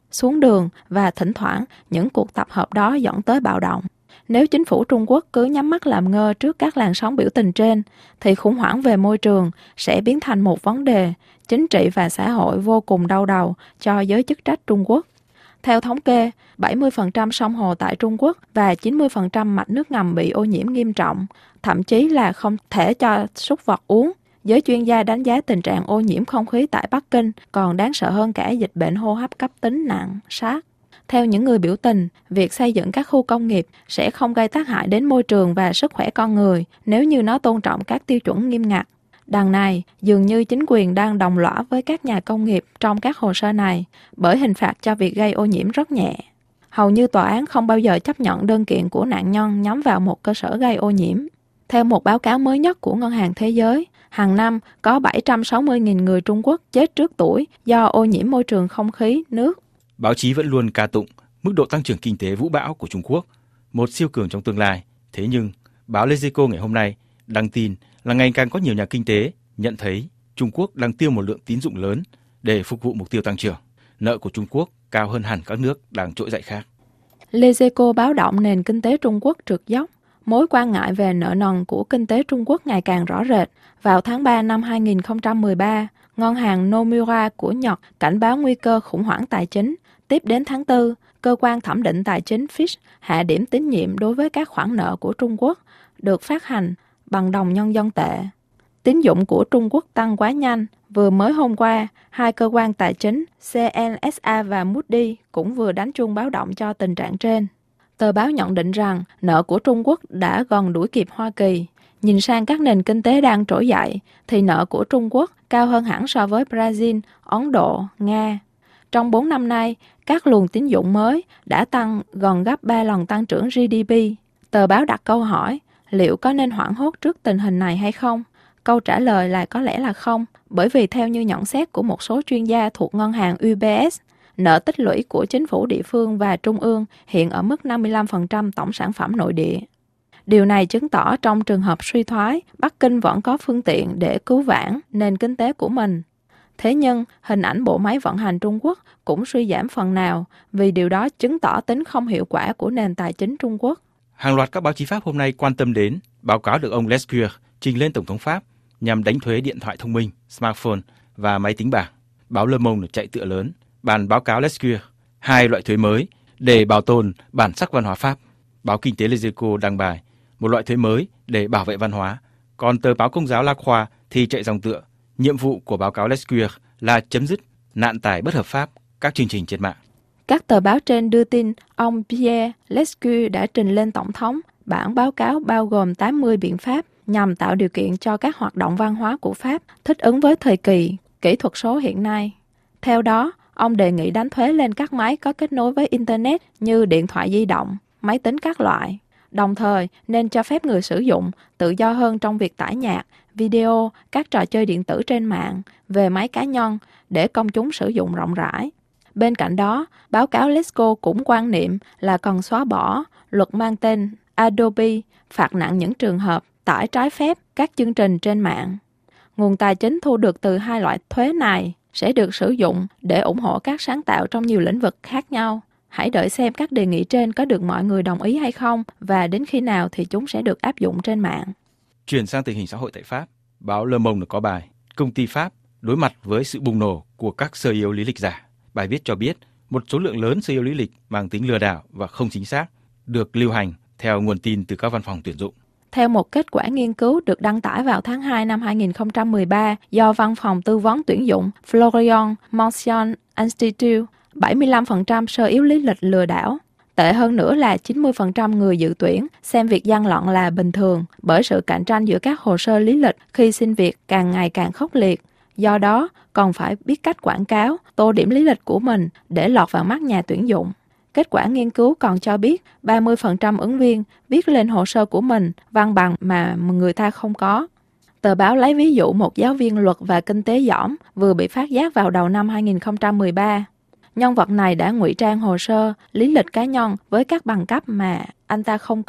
xuống đường và thỉnh thoảng những cuộc tập hợp đó dẫn tới bạo động. Nếu chính phủ Trung Quốc cứ nhắm mắt làm ngơ trước các làn sóng biểu tình trên, thì khủng hoảng về môi trường sẽ biến thành một vấn đề chính trị và xã hội vô cùng đau đầu cho giới chức trách Trung Quốc. Theo thống kê, bảy mươi phần trăm sông hồ tại Trung Quốc và chín mươi phần trăm mạch nước ngầm bị ô nhiễm nghiêm trọng, thậm chí là không thể cho súc vật uống. Giới chuyên gia đánh giá tình trạng ô nhiễm không khí tại Bắc Kinh còn đáng sợ hơn cả dịch bệnh hô hấp cấp tính nặng SARS. Theo những người biểu tình, việc xây dựng các khu công nghiệp sẽ không gây tác hại đến môi trường và sức khỏe con người nếu như nó tôn trọng các tiêu chuẩn nghiêm ngặt. Đằng này, dường như chính quyền đang đồng lõa với các nhà công nghiệp trong các hồ sơ này, bởi hình phạt cho việc gây ô nhiễm rất nhẹ. Hầu như tòa án không bao giờ chấp nhận đơn kiện của nạn nhân nhắm vào một cơ sở gây ô nhiễm. Theo một báo cáo mới nhất của Ngân hàng Thế giới, hàng năm có bảy trăm sáu mươi nghìn người Trung Quốc chết trước tuổi do ô nhiễm môi trường không khí, nước. Báo chí vẫn luôn ca tụng mức độ tăng trưởng kinh tế vũ bão của Trung Quốc, một siêu cường trong tương lai. Thế nhưng, báo Les Echos ngày hôm nay đăng tin là ngày càng có nhiều nhà kinh tế nhận thấy Trung Quốc đang tiêu một lượng tín dụng lớn để phục vụ mục tiêu tăng trưởng. Nợ của Trung Quốc cao hơn hẳn các nước đang trỗi dậy khác. Les Echos báo động nền kinh tế Trung Quốc trượt dốc. Mối quan ngại về nợ nần của kinh tế Trung Quốc ngày càng rõ rệt. Vào tháng ba năm hai nghìn không trăm mười ba, ngân hàng Nomura của Nhật cảnh báo nguy cơ khủng hoảng tài chính. Tiếp đến tháng tư, cơ quan thẩm định tài chính Fitch hạ điểm tín nhiệm đối với các khoản nợ của Trung Quốc được phát hành bằng đồng nhân dân tệ. Tín dụng của Trung Quốc tăng quá nhanh. Vừa mới hôm qua, hai cơ quan tài chính xê en ét a và Moody cũng vừa đánh chuông báo động cho tình trạng trên. Tờ báo nhận định rằng nợ của Trung Quốc đã gần đuổi kịp Hoa Kỳ. Nhìn sang các nền kinh tế đang trỗi dậy, thì nợ của Trung Quốc cao hơn hẳn so với Brazil, Ấn Độ, Nga. Trong bốn năm nay, các luồng tín dụng mới đã tăng gần gấp ba lần tăng trưởng giê đê pê. Tờ báo đặt câu hỏi, liệu có nên hoảng hốt trước tình hình này hay không? Câu trả lời là có lẽ là không, bởi vì theo như nhận xét của một số chuyên gia thuộc ngân hàng u bê ét, nợ tích lũy của chính phủ địa phương và trung ương hiện ở mức năm mươi lăm phần trăm tổng sản phẩm nội địa. Điều này chứng tỏ trong trường hợp suy thoái, Bắc Kinh vẫn có phương tiện để cứu vãn nền kinh tế của mình. Thế nhưng, hình ảnh bộ máy vận hành Trung Quốc cũng suy giảm phần nào vì điều đó chứng tỏ tính không hiệu quả của nền tài chính Trung Quốc. Hàng loạt các báo chí Pháp hôm nay quan tâm đến báo cáo được ông Lescure trình lên Tổng thống Pháp nhằm đánh thuế điện thoại thông minh, smartphone và máy tính bảng. Báo Le Monde chạy tựa lớn, bàn báo cáo Lescure, hai loại thuế mới để bảo tồn bản sắc văn hóa Pháp. Báo Kinh tế Les Echos đăng bài, một loại thuế mới để bảo vệ văn hóa. Còn tờ báo Công giáo La Croix thì chạy dòng tựa, nhiệm vụ của báo cáo Lescure là chấm dứt nạn tải bất hợp pháp các chương trình trên mạng. Các tờ báo trên đưa tin ông Pierre Lescure đã trình lên Tổng thống bản báo cáo bao gồm tám mươi biện pháp nhằm tạo điều kiện cho các hoạt động văn hóa của Pháp thích ứng với thời kỳ kỹ thuật số hiện nay. Theo đó, ông đề nghị đánh thuế lên các máy có kết nối với Internet như điện thoại di động, máy tính các loại. Đồng thời, nên cho phép người sử dụng tự do hơn trong việc tải nhạc, video, các trò chơi điện tử trên mạng về máy cá nhân để công chúng sử dụng rộng rãi. Bên cạnh đó, báo cáo Lesco cũng quan niệm là cần xóa bỏ luật mang tên Adobe, phạt nặng những trường hợp tải trái phép các chương trình trên mạng. Nguồn tài chính thu được từ hai loại thuế này sẽ được sử dụng để ủng hộ các sáng tạo trong nhiều lĩnh vực khác nhau. Hãy đợi xem các đề nghị trên có được mọi người đồng ý hay không và đến khi nào thì chúng sẽ được áp dụng trên mạng. Chuyển sang tình hình xã hội tại Pháp, báo Le Monde có bài Công ty Pháp đối mặt với sự bùng nổ của các sơ yếu lý lịch giả. Bài viết cho biết một số lượng lớn sơ yếu lý lịch mang tính lừa đảo và không chính xác được lưu hành theo nguồn tin từ các văn phòng tuyển dụng. Theo một kết quả nghiên cứu được đăng tải vào tháng hai năm hai nghìn không trăm mười ba do văn phòng tư vấn tuyển dụng Florian Motion Institute, bảy mươi lăm phần trăm sơ yếu lý lịch lừa đảo. Tệ hơn nữa là chín mươi phần trăm người dự tuyển xem việc gian lận là bình thường bởi sự cạnh tranh giữa các hồ sơ lý lịch khi xin việc càng ngày càng khốc liệt. Do đó, còn phải biết cách quảng cáo, tô điểm lý lịch của mình để lọt vào mắt nhà tuyển dụng. Kết quả nghiên cứu còn cho biết ba mươi phần trăm ứng viên viết lên hồ sơ của mình văn bằng mà người ta không có. Tờ báo lấy ví dụ một giáo viên luật và kinh tế dỏm vừa bị phát giác vào đầu năm hai nghìn không trăm mười ba. Nhân vật này đã ngụy trang hồ sơ, lý lịch cá nhân với các bằng cấp mà anh ta không có.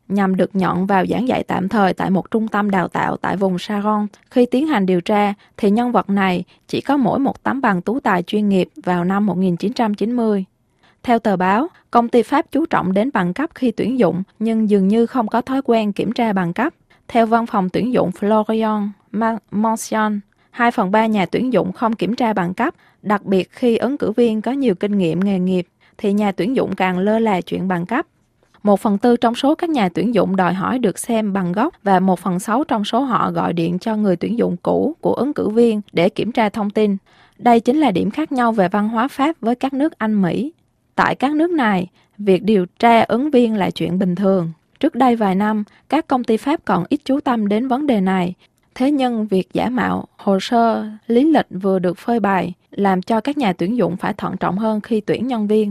nhằm được nhận vào giảng dạy tạm thời tại một trung tâm đào tạo tại vùng Saron. Khi tiến hành điều tra, thì nhân vật này chỉ có mỗi một tấm bằng tú tài chuyên nghiệp vào năm một nghìn chín trăm chín mươi. Theo tờ báo, công ty Pháp chú trọng đến bằng cấp khi tuyển dụng, nhưng dường như không có thói quen kiểm tra bằng cấp. Theo văn phòng tuyển dụng Florian Mention, hai phần ba nhà tuyển dụng không kiểm tra bằng cấp, đặc biệt khi ứng cử viên có nhiều kinh nghiệm nghề nghiệp, thì nhà tuyển dụng càng lơ là chuyện bằng cấp. Một phần tư trong số các nhà tuyển dụng đòi hỏi được xem bằng gốc và một phần sáu trong số họ gọi điện cho người tuyển dụng cũ của ứng cử viên để kiểm tra thông tin. Đây chính là điểm khác nhau về văn hóa Pháp với các nước Anh, Mỹ. Tại các nước này, việc điều tra ứng viên là chuyện bình thường. Trước đây vài năm, các công ty Pháp còn ít chú tâm đến vấn đề này. Thế nhưng việc giả mạo hồ sơ lý lịch vừa được phơi bày làm cho các nhà tuyển dụng phải thận trọng hơn khi tuyển nhân viên.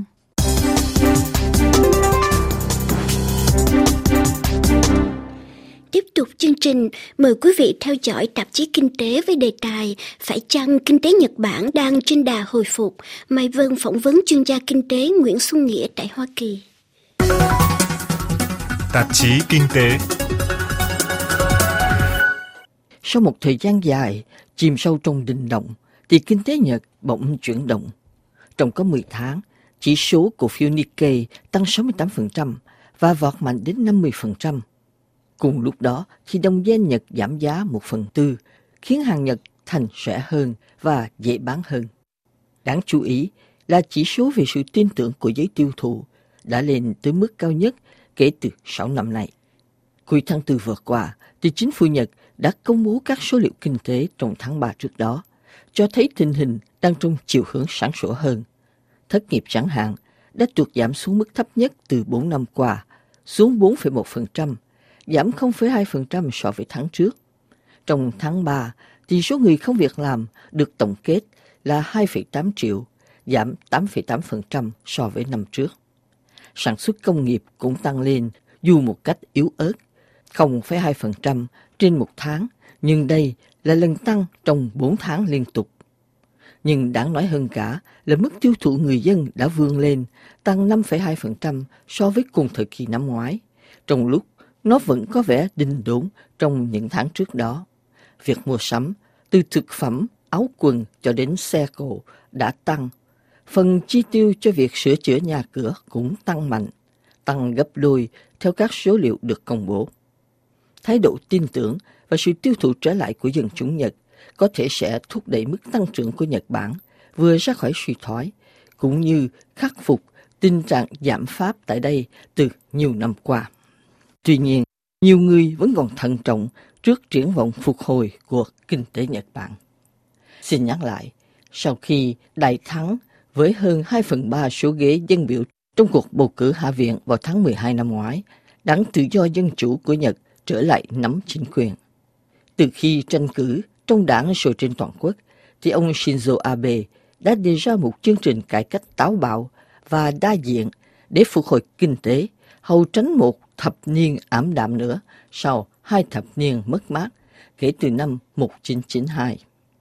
Tiếp tục chương trình, mời quý vị theo dõi tạp chí Kinh tế với đề tài Phải chăng kinh tế Nhật Bản đang trên đà hồi phục? Mai Vân phỏng vấn chuyên gia kinh tế Nguyễn Xuân Nghĩa tại Hoa Kỳ. Tạp chí Kinh tế. Sau một thời gian dài chìm sâu trong đình động, thì kinh tế Nhật bỗng chuyển động. Trong có mười tháng, chỉ số cổ phiếu Nikkei tăng sáu mươi tám phần trăm và vọt mạnh đến năm mươi phần trăm. Cùng lúc đó thì đồng yen Nhật giảm giá một phần tư, khiến hàng Nhật thành rẻ hơn và dễ bán hơn. Đáng chú ý là chỉ số về sự tin tưởng của giới tiêu thụ đã lên tới mức cao nhất kể từ sáu năm nay. Cuối tháng tư vừa qua, thì chính phủ Nhật đã công bố các số liệu kinh tế trong tháng ba trước đó, cho thấy tình hình đang trong chiều hướng sáng sủa hơn. Thất nghiệp chẳng hạn đã tụt giảm xuống mức thấp nhất từ bốn năm qua, xuống bốn phẩy một phần trăm, giảm không phẩy hai phần trăm so với tháng trước. Trong tháng ba, thì số người không việc làm được tổng kết là hai phẩy tám triệu, giảm tám phẩy tám phần trăm so với năm trước. Sản xuất công nghiệp cũng tăng lên dù một cách yếu ớt, không phẩy hai phần trăm trên một tháng, nhưng đây là lần tăng trong bốn tháng liên tục. Nhưng đáng nói hơn cả là mức tiêu thụ người dân đã vươn lên, tăng năm phẩy hai phần trăm so với cùng thời kỳ năm ngoái, trong lúc nó vẫn có vẻ đình đốn trong những tháng trước đó. Việc mua sắm, từ thực phẩm, áo quần cho đến xe cộ đã tăng. Phần chi tiêu cho việc sửa chữa nhà cửa cũng tăng mạnh, tăng gấp đôi theo các số liệu được công bố. Thái độ tin tưởng và sự tiêu thụ trở lại của dân chúng Nhật có thể sẽ thúc đẩy mức tăng trưởng của Nhật Bản vừa ra khỏi suy thoái, cũng như khắc phục tình trạng giảm phát tại đây từ nhiều năm qua. Tuy nhiên, nhiều người vẫn còn thận trọng trước triển vọng phục hồi của kinh tế Nhật Bản. Xin nhắc lại, sau khi đại thắng với hơn hai phần ba số ghế dân biểu trong cuộc bầu cử Hạ viện vào tháng mười hai năm ngoái, Đảng Tự do Dân Chủ của Nhật trở lại nắm chính quyền. Từ khi tranh cử trong đảng rồi trên toàn quốc, thì ông Shinzo Abe đã đề ra một chương trình cải cách táo bạo và đa diện để phục hồi kinh tế, hầu tránh một thập niên ảm đạm nữa sau hai thập niên mất mát kể từ năm một nghìn chín trăm chín mươi hai.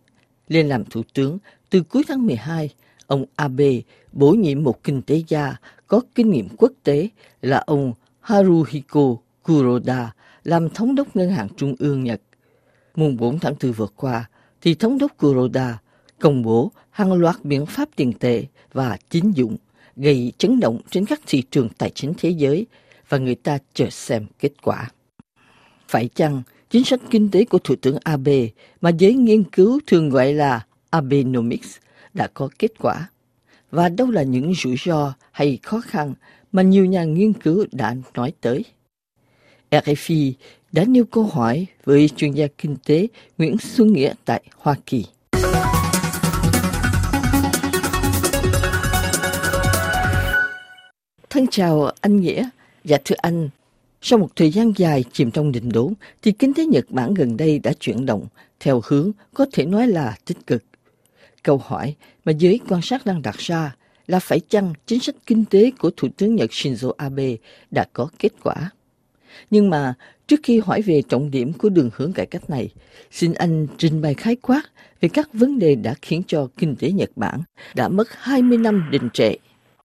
Lên làm thủ tướng từ cuối tháng mười hai, ông Abe bổ nhiệm một kinh tế gia có kinh nghiệm quốc tế là ông Haruhiko Kuroda làm thống đốc Ngân hàng Trung ương Nhật. Mùng bốn tháng tư vừa qua, thì thống đốc Kuroda công bố hàng loạt biện pháp tiền tệ và tín dụng gây chấn động trên các thị trường tài chính thế giới, và người ta chờ xem kết quả. Phải chăng chính sách kinh tế của Thủ tướng Abe mà giới nghiên cứu thường gọi là Abenomics đã có kết quả? Và đâu là những rủi ro hay khó khăn mà nhiều nhà nghiên cứu đã nói tới? rờ ép i đã nêu câu hỏi với chuyên gia kinh tế Nguyễn Xuân Nghĩa tại Hoa Kỳ. Thân chào anh Nghĩa. Dạ thưa anh, sau một thời gian dài chìm trong đình đốn, thì kinh tế Nhật Bản gần đây đã chuyển động theo hướng có thể nói là tích cực. Câu hỏi mà giới quan sát đang đặt ra là phải chăng chính sách kinh tế của Thủ tướng Nhật Shinzo Abe đã có kết quả? Nhưng mà trước khi hỏi về trọng điểm của đường hướng cải cách này, xin anh trình bày khái quát về các vấn đề đã khiến cho kinh tế Nhật Bản đã mất hai mươi năm đình trệ.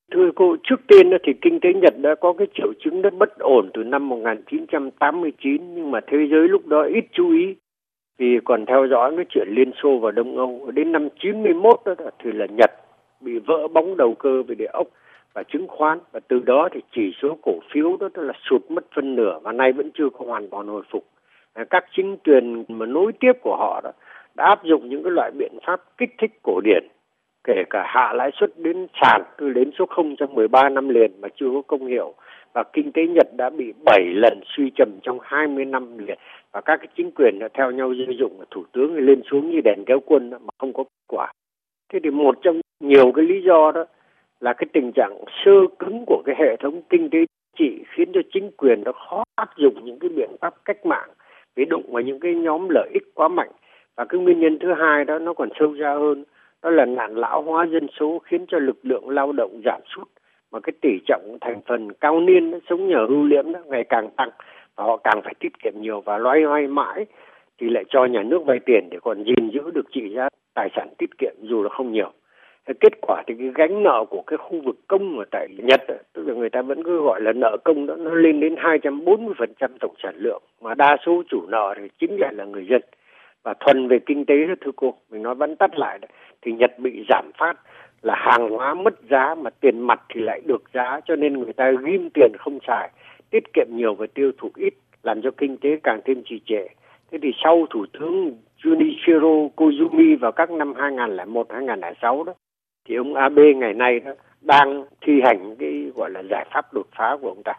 Thưa cô, trước tiên thì kinh tế Nhật đã có cái triệu chứng rất bất ổn từ năm một nghìn chín trăm tám mươi chín, nhưng mà thế giới lúc đó ít chú ý vì còn theo dõi cái chuyện Liên Xô và Đông Âu. Đến năm chín mươi mốt đó thì là Nhật bị vỡ bóng đầu cơ về địa ốc và chứng khoán, và từ đó thì chỉ số cổ phiếu đó là sụt mất phân nửa và nay vẫn chưa có hoàn toàn hồi phục. Các chính quyền mà nối tiếp của họ đó đã áp dụng những cái loại biện pháp kích thích cổ điển, kể cả hạ lãi suất đến sàn từ đến số không trong mười ba năm liền mà chưa có công hiệu, và kinh tế Nhật đã bị bảy lần suy trầm trong hai mươi năm liền, và các cái chính quyền đã theo nhau dư dụng, thủ tướng lên xuống như đèn kéo quân mà không có kết quả. Thế thì một trong nhiều cái lý do đó là cái tình trạng sơ cứng của cái hệ thống kinh tế trị khiến cho chính quyền nó khó áp dụng những cái biện pháp cách mạng vì đụng vào những cái nhóm lợi ích quá mạnh. Và cái nguyên nhân thứ hai đó nó còn sâu xa hơn, đó là nạn lão hóa dân số khiến cho lực lượng lao động giảm sút, mà cái tỷ trọng thành phần cao niên nó sống nhờ hưu liễm đó ngày càng tăng, và họ càng phải tiết kiệm nhiều và loay hoay mãi thì lại cho nhà nước vay tiền để còn gìn giữ được trị giá tài sản tiết kiệm dù là không nhiều. Kết quả thì cái gánh nợ của cái khu vực công ở tại Nhật, tức là người ta vẫn cứ gọi là nợ công đó, nó lên đến hai trăm bốn mươi phần trăm tổng sản lượng, mà đa số chủ nợ thì chính lại là người dân. Và thuần về kinh tế đó thưa cô, mình nói vắn tắt lại đó, thì Nhật bị giảm phát là hàng hóa mất giá mà tiền mặt thì lại được giá, cho nên người ta ghim tiền không xài, tiết kiệm nhiều và tiêu thụ ít, làm cho kinh tế càng thêm trì trệ. Thế thì sau thủ tướng Junichiro Koizumi vào các năm hai nghìn lẻ một hai nghìn lẻ sáu đó, thì ông Abe ngày nay đó đang thi hành cái gọi là giải pháp đột phá của ông ta.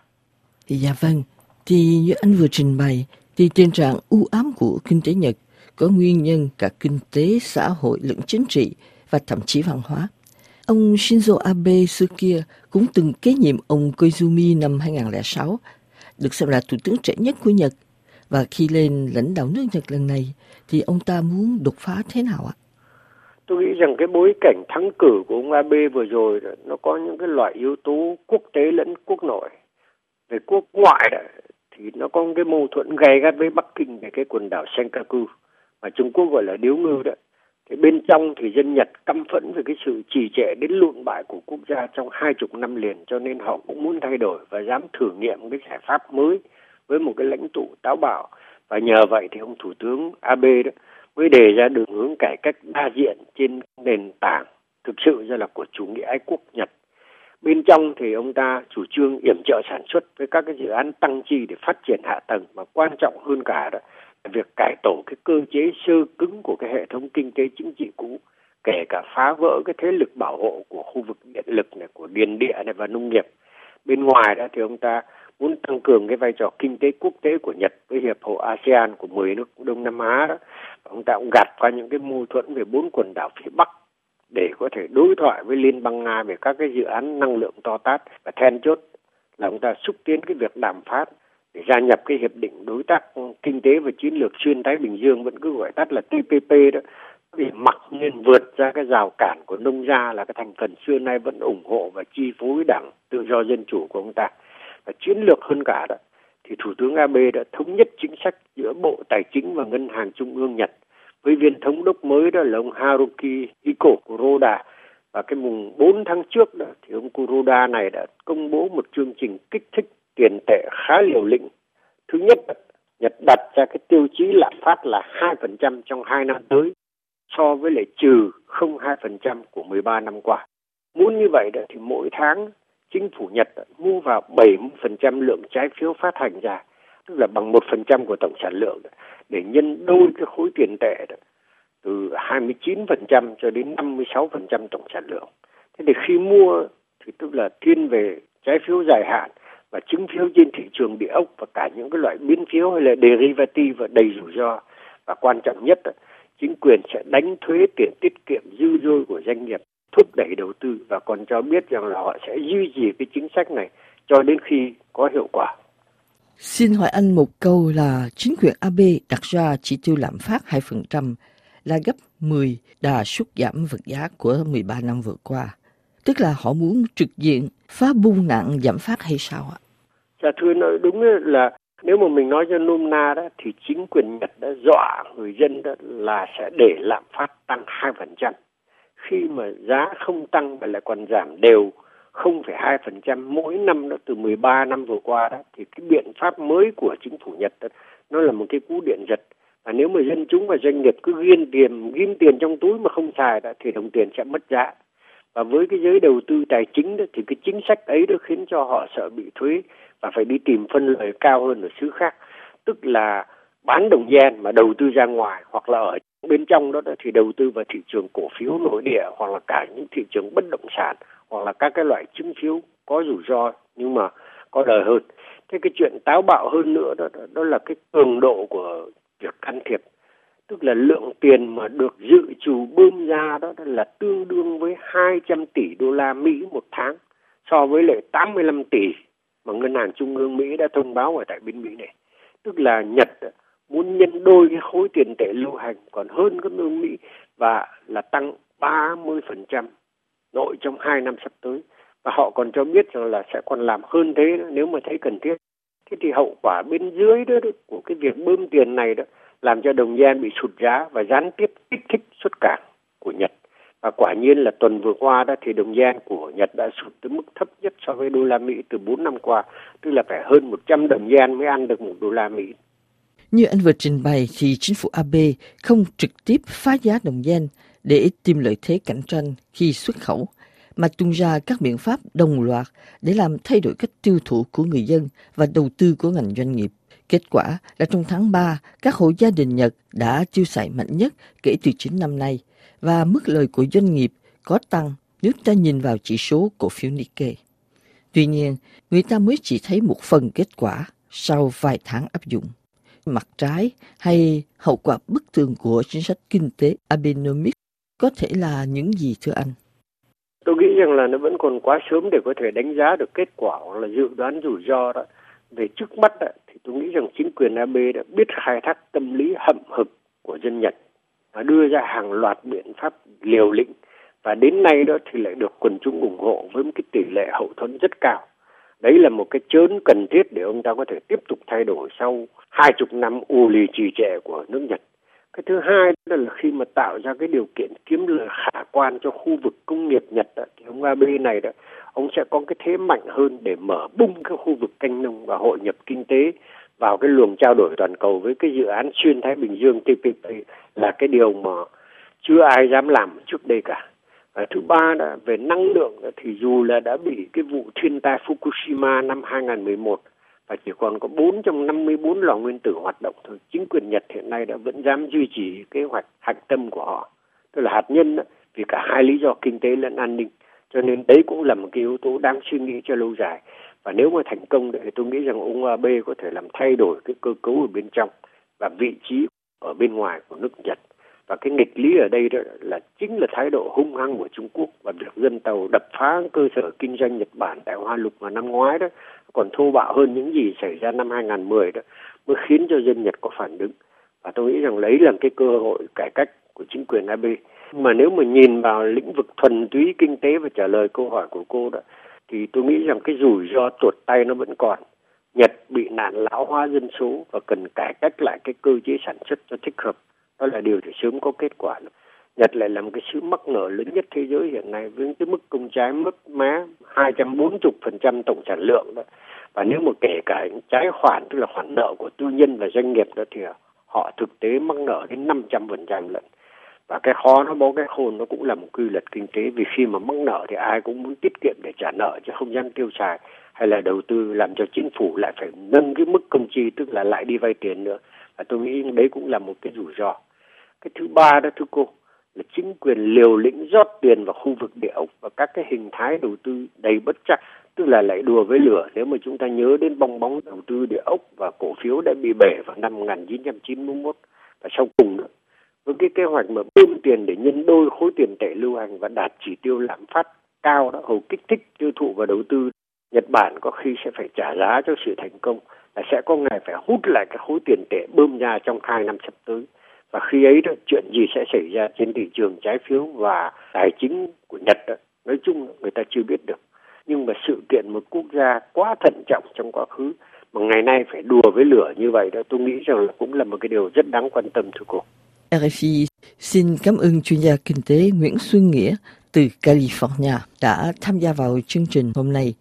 Dạ vâng, thì như anh vừa trình bày, thì tình trạng u ám của kinh tế Nhật có nguyên nhân cả kinh tế, xã hội lẫn chính trị và thậm chí văn hóa. Ông Shinzo Abe xưa kia cũng từng kế nhiệm ông Koizumi năm hai nghìn lẻ sáu, được xem là thủ tướng trẻ nhất của Nhật. Và khi lên lãnh đạo nước Nhật lần này, thì ông ta muốn đột phá thế nào ạ? Tôi nghĩ rằng cái bối cảnh thắng cử của ông Abe vừa rồi nó có những cái loại yếu tố quốc tế lẫn quốc nội. Về quốc ngoại đó, thì nó có cái mâu thuẫn gay gắt với Bắc Kinh về cái quần đảo Senkaku mà Trung Quốc gọi là điếu ngư đó. Thì bên trong thì dân Nhật căm phẫn về cái sự trì trệ đến lụn bại của quốc gia trong hai chục năm liền, cho nên họ cũng muốn thay đổi và dám thử nghiệm cái giải pháp mới với một cái lãnh tụ táo bạo. Và nhờ vậy thì ông Thủ tướng Abe đó mới đề ra đường hướng cải cách đa diện trên nền tảng thực sự ra là của chủ nghĩa ái quốc Nhật. Bên trong thì ông ta chủ trương yểm trợ sản xuất với các cái dự án tăng chi để phát triển hạ tầng, mà quan trọng hơn cả đó là việc cải tổ cái cơ chế sơ cứng của cái hệ thống kinh tế chính trị cũ, kể cả phá vỡ cái thế lực bảo hộ của khu vực điện lực này, của điền địa này và nông nghiệp. Bên ngoài đó thì ông ta muốn tăng cường cái vai trò kinh tế quốc tế của Nhật với hiệp hội a sê an của mười nước Đông Nam Á đó. Ông ta cũng gạt qua những cái mâu thuẫn về bốn quần đảo phía Bắc để có thể đối thoại với Liên bang Nga về các cái dự án năng lượng to tát, và then chốt là ông ta xúc tiến cái việc đàm phán để gia nhập cái hiệp định đối tác kinh tế và chiến lược xuyên Thái Bình Dương, vẫn cứ gọi tắt là tê pê pê đó, để mặc nhiên vượt ra cái rào cản của nông gia là cái thành phần xưa nay vẫn ủng hộ và chi phối đảng tự do dân chủ của ông ta. Và chiến lược hơn cả đó thì Thủ tướng Abe đã thống nhất chính sách giữa Bộ Tài chính và Ngân hàng Trung ương Nhật với viên thống đốc mới đó là ông Haruki Iko Kuroda. Và cái mùng bốn tháng trước đó thì ông Kuroda này đã công bố một chương trình kích thích tiền tệ khá liều lĩnh. Thứ nhất, Nhật đặt ra cái tiêu chí lạm phát là hai phần trăm trong hai năm tới, so với lại trừ không phẩy hai phần trăm của mười ba năm qua. Muốn như vậy đó thì mỗi tháng chính phủ Nhật mua vào bảy mươi phần trăm lượng trái phiếu phát hành ra, tức là bằng một phần trăm của tổng sản lượng đó, để nhân đôi cái khối tiền tệ đó, từ hai mươi chín phần trăm cho đến năm mươi sáu phần trăm tổng sản lượng. Thế thì khi mua thì tức là thiên về trái phiếu dài hạn và chứng phiếu trên thị trường địa ốc và cả những cái loại biến phiếu hay là derivative và đầy rủi ro. Và quan trọng nhất là chính quyền sẽ đánh thuế tiền tiết kiệm dư dôi của doanh nghiệp, thúc đẩy đầu tư, và còn cho biết rằng là họ sẽ duy trì cái chính sách này cho đến khi có hiệu quả. Xin hỏi anh một câu là chính quyền Abe đặt ra chỉ tiêu lạm phát hai phần trăm là gấp mười đà sút giảm vật giá của mười ba năm vừa qua. Tức là họ muốn trực diện phá bung nạn giảm phát hay sao ạ? Dạ thưa nói đúng là nếu mà mình nói cho nôm na đó thì chính quyền Nhật đã dọa người dân đó là sẽ để lạm phát tăng hai phần trăm. Khi mà giá không tăng mà lại còn giảm đều không phẩy hai phần trăm mỗi năm đó từ mười ba năm vừa qua đó, thì cái biện pháp mới của chính phủ Nhật đó, nó là một cái cú điện giật. Và nếu mà dân chúng và doanh nghiệp cứ ghim tiền, ghim tiền trong túi mà không xài đó, thì đồng tiền sẽ mất giá. Và với cái giới đầu tư tài chính đó, thì cái chính sách ấy đó khiến cho họ sợ bị thuế và phải đi tìm phân lợi cao hơn ở xứ khác. Tức là bán đồng yen mà đầu tư ra ngoài, hoặc là ở bên trong đó, đó thì đầu tư vào thị trường cổ phiếu nội địa, hoặc là cả những thị trường bất động sản, hoặc là các cái loại chứng phiếu có rủi ro nhưng mà có đời hơn. Thế cái chuyện táo bạo hơn nữa đó, đó, đó là cái cường độ của việc can thiệp. Tức là lượng tiền mà được dự trù bơm ra đó, đó là tương đương với hai trăm tỷ đô la Mỹ một tháng, so với lại tám mươi lăm tỷ mà Ngân hàng Trung ương Mỹ đã thông báo ở tại bên Mỹ này. Tức là Nhật muốn nhân đôi cái khối tiền tệ lưu hành còn hơn các nước Mỹ, và là tăng ba mươi phần trăm nội trong hai năm sắp tới. Và họ còn cho biết rằng là sẽ còn làm hơn thế nữa, nếu mà thấy cần thiết. Thế thì hậu quả bên dưới đó, đó của cái việc bơm tiền này đó làm cho đồng yen bị sụt giá và gián tiếp kích thích xuất cảng của Nhật. Và quả nhiên là tuần vừa qua đó thì đồng yen của Nhật đã sụt tới mức thấp nhất so với đô la Mỹ từ bốn năm qua, tức là phải hơn một trăm đồng yen mới ăn được một đô la Mỹ. Như anh vừa trình bày thì chính phủ Abe không trực tiếp phá giá đồng yen để tìm lợi thế cạnh tranh khi xuất khẩu, mà tung ra các biện pháp đồng loạt để làm thay đổi cách tiêu thụ của người dân và đầu tư của ngành doanh nghiệp. Kết quả là trong tháng ba, các hộ gia đình Nhật đã tiêu xài mạnh nhất kể từ chín năm nay, và mức lời của doanh nghiệp có tăng nếu ta nhìn vào chỉ số cổ phiếu Nikkei. Tuy nhiên, người ta mới chỉ thấy một phần kết quả sau vài tháng áp dụng. Mặt trái hay hậu quả bất thường của chính sách kinh tế Abenomics có thể là những gì thưa anh? Tôi nghĩ rằng là nó vẫn còn quá sớm để có thể đánh giá được kết quả hoặc là dự đoán rủi ro đó. Về trước mắt đó, thì tôi nghĩ rằng chính quyền Abe đã biết khai thác tâm lý hậm hực của dân Nhật và đưa ra hàng loạt biện pháp liều lĩnh, và đến nay đó thì lại được quần chúng ủng hộ với một cái tỷ lệ hậu thuẫn rất cao. Đấy là một cái chớn cần thiết để ông ta có thể tiếp tục thay đổi sau hai chục năm u lì trì trệ của nước Nhật. Cái thứ hai đó là khi mà tạo ra cái điều kiện kiếm lời khả quan cho khu vực công nghiệp Nhật đó, thì ông Abe này đó, ông sẽ có cái thế mạnh hơn để mở bung cái khu vực canh nông và hội nhập kinh tế vào cái luồng trao đổi toàn cầu với cái dự án xuyên Thái Bình Dương T P P, là cái điều mà chưa ai dám làm trước đây cả. Và thứ ba là về năng lượng thì dù là đã bị cái vụ thiên tai Fukushima năm hai không một một và chỉ còn có bốn trăm năm mươi bốn lò nguyên tử hoạt động thôi, chính quyền Nhật hiện nay đã vẫn dám duy trì kế hoạch hạch tâm của họ, tức là hạt nhân đó, vì cả hai lý do kinh tế lẫn an ninh. Cho nên đấy cũng là một cái yếu tố đáng suy nghĩ cho lâu dài. Và nếu mà thành công thì tôi nghĩ rằng ông Abe có thể làm thay đổi cái cơ cấu ở bên trong và vị trí ở bên ngoài của nước Nhật. Và cái nghịch lý ở đây đó là chính là thái độ hung hăng của Trung Quốc và việc dân tàu đập phá cơ sở kinh doanh Nhật Bản tại Hoa Lục vào năm ngoái đó còn thô bạo hơn những gì xảy ra năm hai không một không đó, mới khiến cho dân Nhật có phản ứng. Và tôi nghĩ rằng đấy là cái cơ hội cải cách của chính quyền Abe. Mà nếu mà nhìn vào lĩnh vực thuần túy kinh tế và trả lời câu hỏi của cô đó, thì tôi nghĩ rằng cái rủi ro tuột tay nó vẫn còn. Nhật bị nạn lão hóa dân số và cần cải cách lại cái cơ chế sản xuất cho thích hợp. Đó là điều để sớm có kết quả. Nhật lại là một cái xứ mắc nợ lớn nhất thế giới hiện nay với cái mức công trái mất má hai trăm bốn mươi phần trăm tổng sản lượng đó. Và nếu mà kể cả trái khoản, tức là khoản nợ của tư nhân và doanh nghiệp đó, thì họ thực tế mắc nợ đến năm trăm phần trăm lận. Và cái khó nó bó cái khôn, nó cũng là một quy luật kinh tế, vì khi mà mắc nợ thì ai cũng muốn tiết kiệm để trả nợ chứ không dám tiêu xài hay là đầu tư, làm cho chính phủ lại phải nâng cái mức công chi, tức là lại đi vay tiền nữa. Và tôi nghĩ đấy cũng là một cái rủi ro. Cái thứ ba đó thưa cô là chính quyền liều lĩnh rót tiền vào khu vực địa ốc và các cái hình thái đầu tư đầy bất trắc, tức là lại đùa với lửa. Nếu mà chúng ta nhớ đến bong bóng đầu tư địa ốc và cổ phiếu đã bị bể vào năm một nghìn chín trăm chín mươi mốt, và sau cùng nữa với cái kế hoạch mà bơm tiền để nhân đôi khối tiền tệ lưu hành và đạt chỉ tiêu lạm phát cao đó, hầu kích thích tiêu thụ và đầu tư, Nhật Bản có khi sẽ phải trả giá cho sự thành công, là sẽ có ngày phải hút lại cái khối tiền tệ bơm ra trong hai năm sắp tới. Và khi ấy đó, chuyện gì sẽ xảy ra trên thị trường trái phiếu và tài chính của Nhật đó, nói chung người ta chưa biết được. Nhưng mà sự kiện một quốc gia quá thận trọng trong quá khứ mà ngày nay phải đùa với lửa như vậy đó, tôi nghĩ rằng là cũng là một cái điều rất đáng quan tâm thưa cô. rờ ép i xin cảm ơn chuyên gia kinh tế Nguyễn Xuân Nghĩa từ California đã tham gia vào chương trình hôm nay.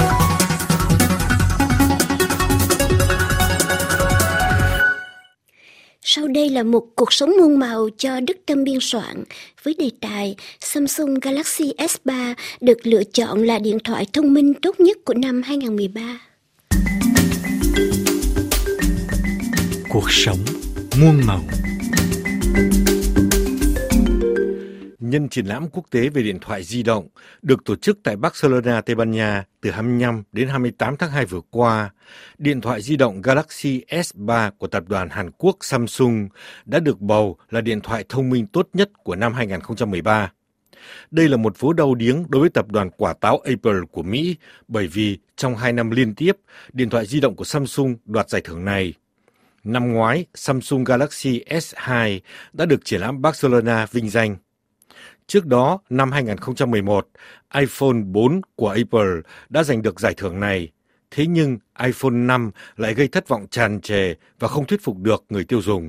Sau đây là một cuộc sống muôn màu cho Đức Tâm biên soạn với đề tài Samsung Galaxy S ba được lựa chọn là điện thoại thông minh tốt nhất của năm hai không một ba. Cuộc sống muôn màu. Nhân triển lãm quốc tế về điện thoại di động được tổ chức tại Barcelona, Tây Ban Nha từ hai mươi lăm đến hai mươi tám tháng hai vừa qua, điện thoại di động Galaxy S ba của tập đoàn Hàn Quốc Samsung đã được bầu là điện thoại thông minh tốt nhất của năm hai không một ba. Đây là một vố đau điếng đối với tập đoàn quả táo Apple của Mỹ bởi vì trong hai năm liên tiếp, điện thoại di động của Samsung đoạt giải thưởng này. Năm ngoái, Samsung Galaxy S hai đã được triển lãm Barcelona vinh danh. Trước đó, năm hai không một một, iPhone bốn của Apple đã giành được giải thưởng này. Thế nhưng iPhone năm lại gây thất vọng tràn trề và không thuyết phục được người tiêu dùng.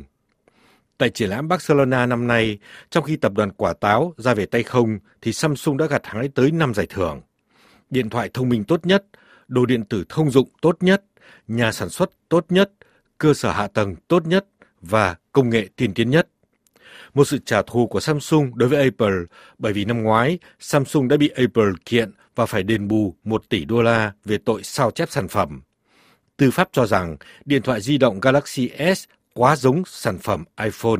Tại triển lãm Barcelona năm nay, trong khi tập đoàn quả táo ra về tay không, thì Samsung đã gặt hái tới năm giải thưởng. Điện thoại thông minh tốt nhất, đồ điện tử thông dụng tốt nhất, nhà sản xuất tốt nhất, cơ sở hạ tầng tốt nhất và công nghệ tiên tiến nhất. Một sự trả thù của Samsung đối với Apple bởi vì năm ngoái Samsung đã bị Apple kiện và phải đền bù một tỷ đô la về tội sao chép sản phẩm. Tư pháp cho rằng điện thoại di động Galaxy S quá giống sản phẩm iPhone.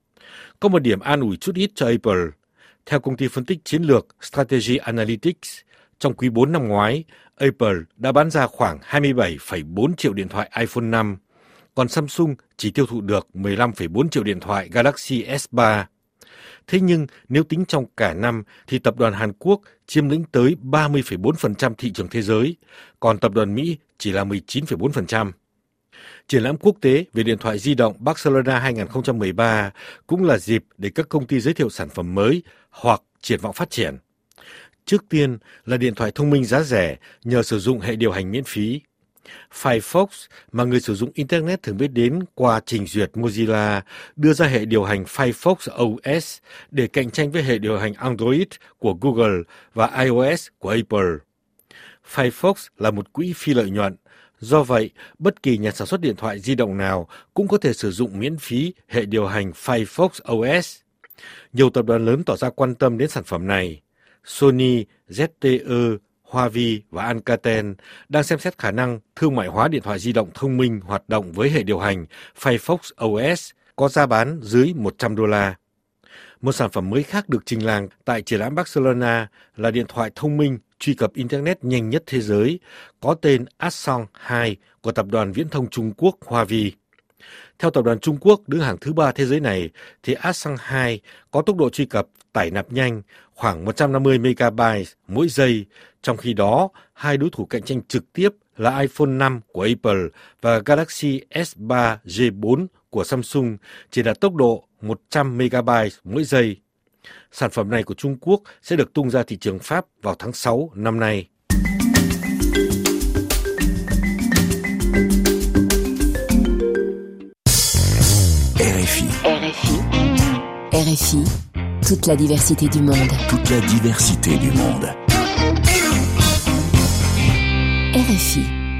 Có một điểm an ủi chút ít cho Apple. Theo công ty phân tích chiến lược Strategy Analytics, trong quý bốn năm ngoái, Apple đã bán ra khoảng hai mươi bảy phẩy bốn triệu điện thoại iPhone năm, còn Samsung chỉ tiêu thụ được mười lăm phẩy bốn triệu điện thoại Galaxy S ba. Thế nhưng nếu tính trong cả năm thì tập đoàn Hàn Quốc chiếm lĩnh tới ba mươi phẩy bốn phần trăm thị trường thế giới, còn tập đoàn Mỹ chỉ là mười chín phẩy bốn phần trăm. Triển lãm quốc tế về điện thoại di động Barcelona hai không một ba cũng là dịp để các công ty giới thiệu sản phẩm mới hoặc triển vọng phát triển. Trước tiên là điện thoại thông minh giá rẻ nhờ sử dụng hệ điều hành miễn phí. Firefox, mà người sử dụng Internet thường biết đến qua trình duyệt Mozilla, đưa ra hệ điều hành Firefox O S để cạnh tranh với hệ điều hành Android của Google và iOS của Apple. Firefox là một quỹ phi lợi nhuận, do vậy bất kỳ nhà sản xuất điện thoại di động nào cũng có thể sử dụng miễn phí hệ điều hành Firefox O S. Nhiều tập đoàn lớn tỏ ra quan tâm đến sản phẩm này. Sony, Z T E, Huawei và Alcatel đang xem xét khả năng thương mại hóa điện thoại di động thông minh hoạt động với hệ điều hành Firefox O S có giá bán dưới một trăm đô la. Một sản phẩm mới khác được trình làng tại triển lãm Barcelona là điện thoại thông minh truy cập Internet nhanh nhất thế giới, có tên Asong hai của tập đoàn viễn thông Trung Quốc Huawei. Theo tập đoàn Trung Quốc đứng hàng thứ ba thế giới này, thì Asong hai có tốc độ truy cập tải nạp nhanh khoảng một trăm năm mươi mê-ga-bai mỗi giây, trong khi đó hai đối thủ cạnh tranh trực tiếp là iPhone năm của Apple và Galaxy S ba G bốn của Samsung chỉ đạt tốc độ một trăm mê-ga-bai mỗi giây. Sản phẩm này của Trung Quốc sẽ được tung ra thị trường Pháp vào tháng sáu năm nay. R F I. R F I. R F I. Toute la diversité du monde. Toute la diversité du monde. R F I.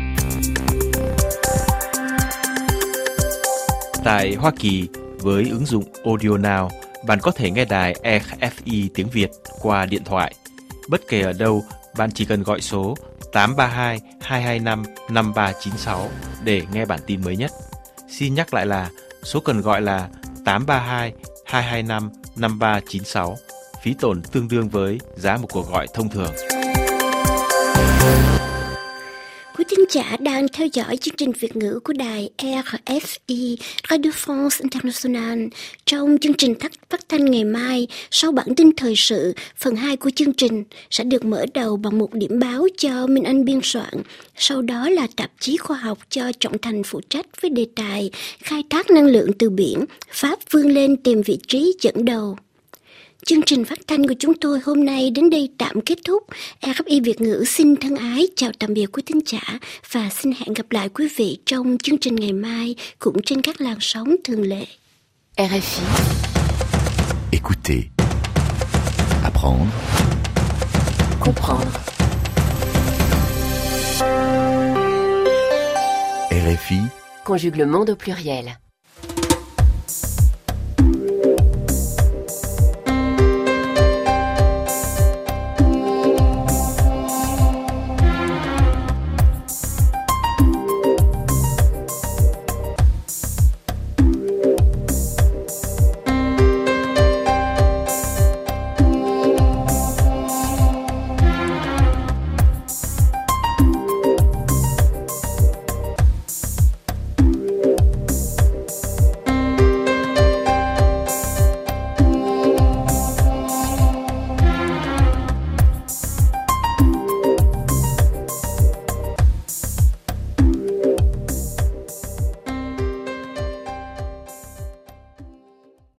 Tại Hoa Kỳ, với ứng dụng Audio Now, bạn có thể nghe đài R F I tiếng Việt qua điện thoại. Bất kể ở đâu, bạn chỉ cần gọi số tám ba hai hai hai năm năm ba chín sáu để nghe bản tin mới nhất. Xin nhắc lại là số cần gọi là tám ba hai hai hai năm năm ba chín sáu, phí tổn tương đương với giá một cuộc gọi thông thường. Quý thính giả đang theo dõi chương trình Việt ngữ của đài R F I Radio France International. Trong chương trình phát thanh ngày mai, sau bản tin thời sự, phần hai của chương trình sẽ được mở đầu bằng một điểm báo cho Minh Anh biên soạn. Sau đó là tạp chí khoa học cho Trọng Thành phụ trách với đề tài khai thác năng lượng từ biển, Pháp vươn lên tìm vị trí dẫn đầu. Chương trình phát thanh của chúng tôi hôm nay đến đây tạm kết thúc. R F I Việt ngữ xin thân ái chào tạm biệt quý thính giả và xin hẹn gặp lại quý vị trong chương trình ngày mai cũng trên các làn sóng thường lệ. R F I. Écoutez, apprendre, comprendre. R F I conjugue le monde au pluriel.